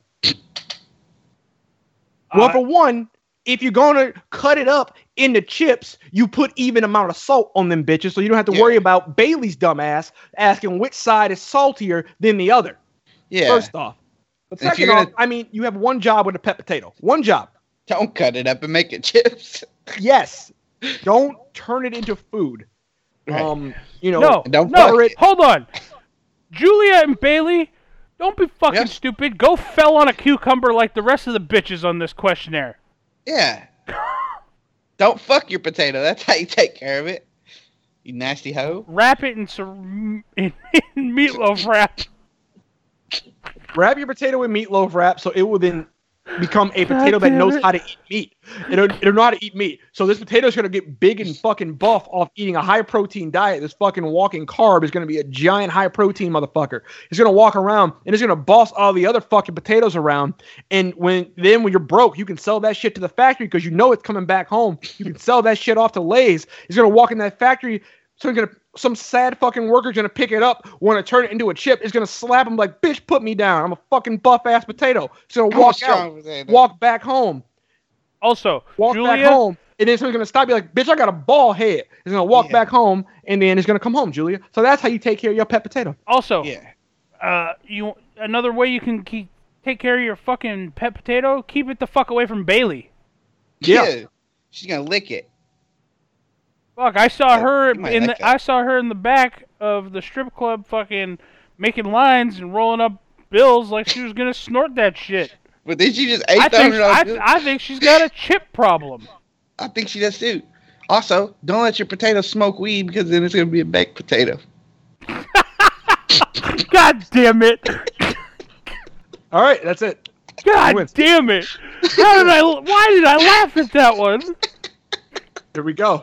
Well, Uh, for one, if you're going to cut it up into chips, you put even amount of salt on them bitches so you don't have to Yeah. worry about Bailey's dumbass asking which side is saltier than the other. Yeah. First off. But And if second you're off, gonna- I mean, you have one job with a pet potato. One job. Don't cut it up and make it chips. Yes. Don't turn it into food. Right. Um, you know, No, Don't no, fuck it. hold on. Julia and Bailey, don't be fucking Yep. stupid. Go fell on a cucumber like the rest of the bitches on this questionnaire. Yeah. Don't fuck your potato. That's how you take care of it. You nasty hoe. Wrap it in, sur- in, in meatloaf wrap. wrap your potato in meatloaf wrap so it will then become a God potato that damn knows it. how to eat meat. It'll, it'll know how to eat meat. So this potato is going to get big and fucking buff off eating a high protein diet. This fucking walking carb is going to be a giant high protein motherfucker. It's going to walk around and it's going to boss all the other fucking potatoes around. And when then when you're broke, you can sell that shit to the factory because you know it's coming back home. You can sell that shit off to Lay's. It's going to walk in that factory. So gonna, some sad fucking worker's going to pick it up, want to turn it into a chip. It's going to slap him like, bitch, put me down. I'm a fucking buff-ass potato. It's going to I'm a walk strong out, potato. walk back home. Also, Walk Julia, back home, and then someone's gonna stop you like, bitch, I got a bald head. He's gonna walk Yeah. back home, and then he's gonna come home, Julia. So that's how you take care of your pet potato. also, Yeah. uh, you another way you can keep, take care of your fucking pet potato, keep it the fuck away from Bailey. Yeah. She's gonna lick it. Fuck, I saw Yeah, her you might in like the that. I saw her in the back of the strip club fucking making lines and rolling up bills like she was gonna snort that shit. But then she just ate I the think hundred I, dollars. I think she's got a chip problem. I think she does too. Also, don't let your potato smoke weed because then it's gonna be a baked potato. God damn it! All right, that's it. God wins. damn it! How did I? Why did I laugh at that one? Here we go.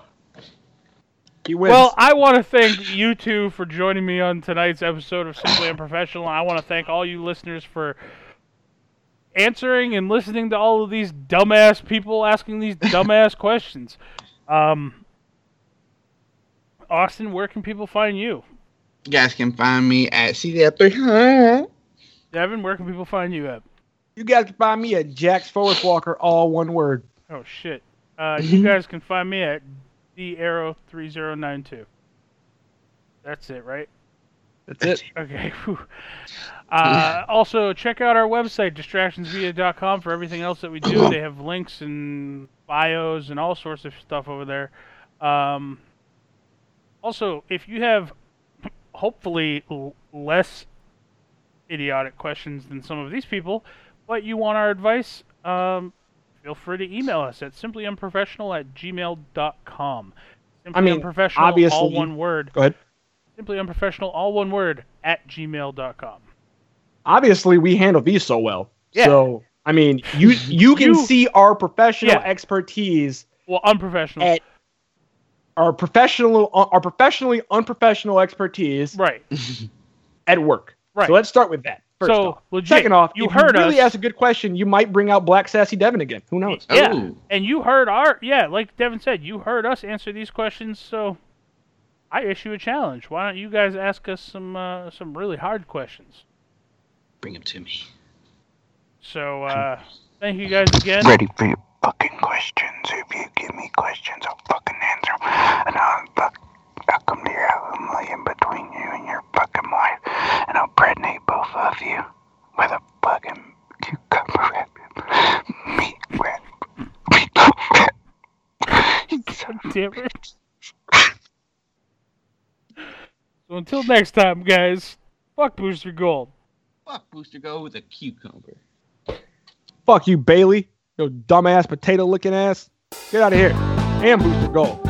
He wins. Well, I want to thank you two for joining me on tonight's episode of Simply Unprofessional. I want to thank all you listeners for answering and listening to all of these dumbass people asking these dumbass questions. Um, Austin, where can people find you? You guys can find me at C D three hundred. Devin, where can people find you at? you guys can find me at Jack's Forward Walker, all one word. Oh, shit. Uh, you guys can find me at D Arrow three zero nine two. That's it, right? That's it. Okay. Whew. Uh, also, check out our website, distractions media dot com, for everything else that we do. They have links and bios and all sorts of stuff over there. Um, also, if you have hopefully l- less idiotic questions than some of these people, but you want our advice, um, feel free to email us at simply unprofessional at gmail dot com. Simply I mean, Unprofessional, all obviously- one word. Go ahead. Simply Unprofessional, all one word, at gmail dot com. Obviously, we handle these so well. Yeah. So, I mean, you you can You- see our professional Yeah. expertise Well, unprofessional. at our professional, our professionally unprofessional expertise right. at work. Right. So let's start with that. First So, off. legit, Second off, you if heard you really us. ask a good question, you might bring out Black Sassy Devin again. Who knows? Yeah. Ooh. And you heard our, yeah, like Devin said, you heard us answer these questions, so I issue a challenge. Why don't you guys ask us some uh, some really hard questions? Bring him to me. So, uh, thank you guys again. Ready for your fucking questions. If you give me questions, I'll fucking answer them. And I'll, fuck, I'll come to your house and lay in between you and your fucking wife. And I'll pregnate both of you with a fucking cucumber wrap. Meat wrap. God damn it. So until next time, guys, fuck Booster Gold. Fuck Booster Gold with a cucumber. Fuck you, Bailey. Yo, dumbass potato looking ass. Get out of here. And Booster Gold.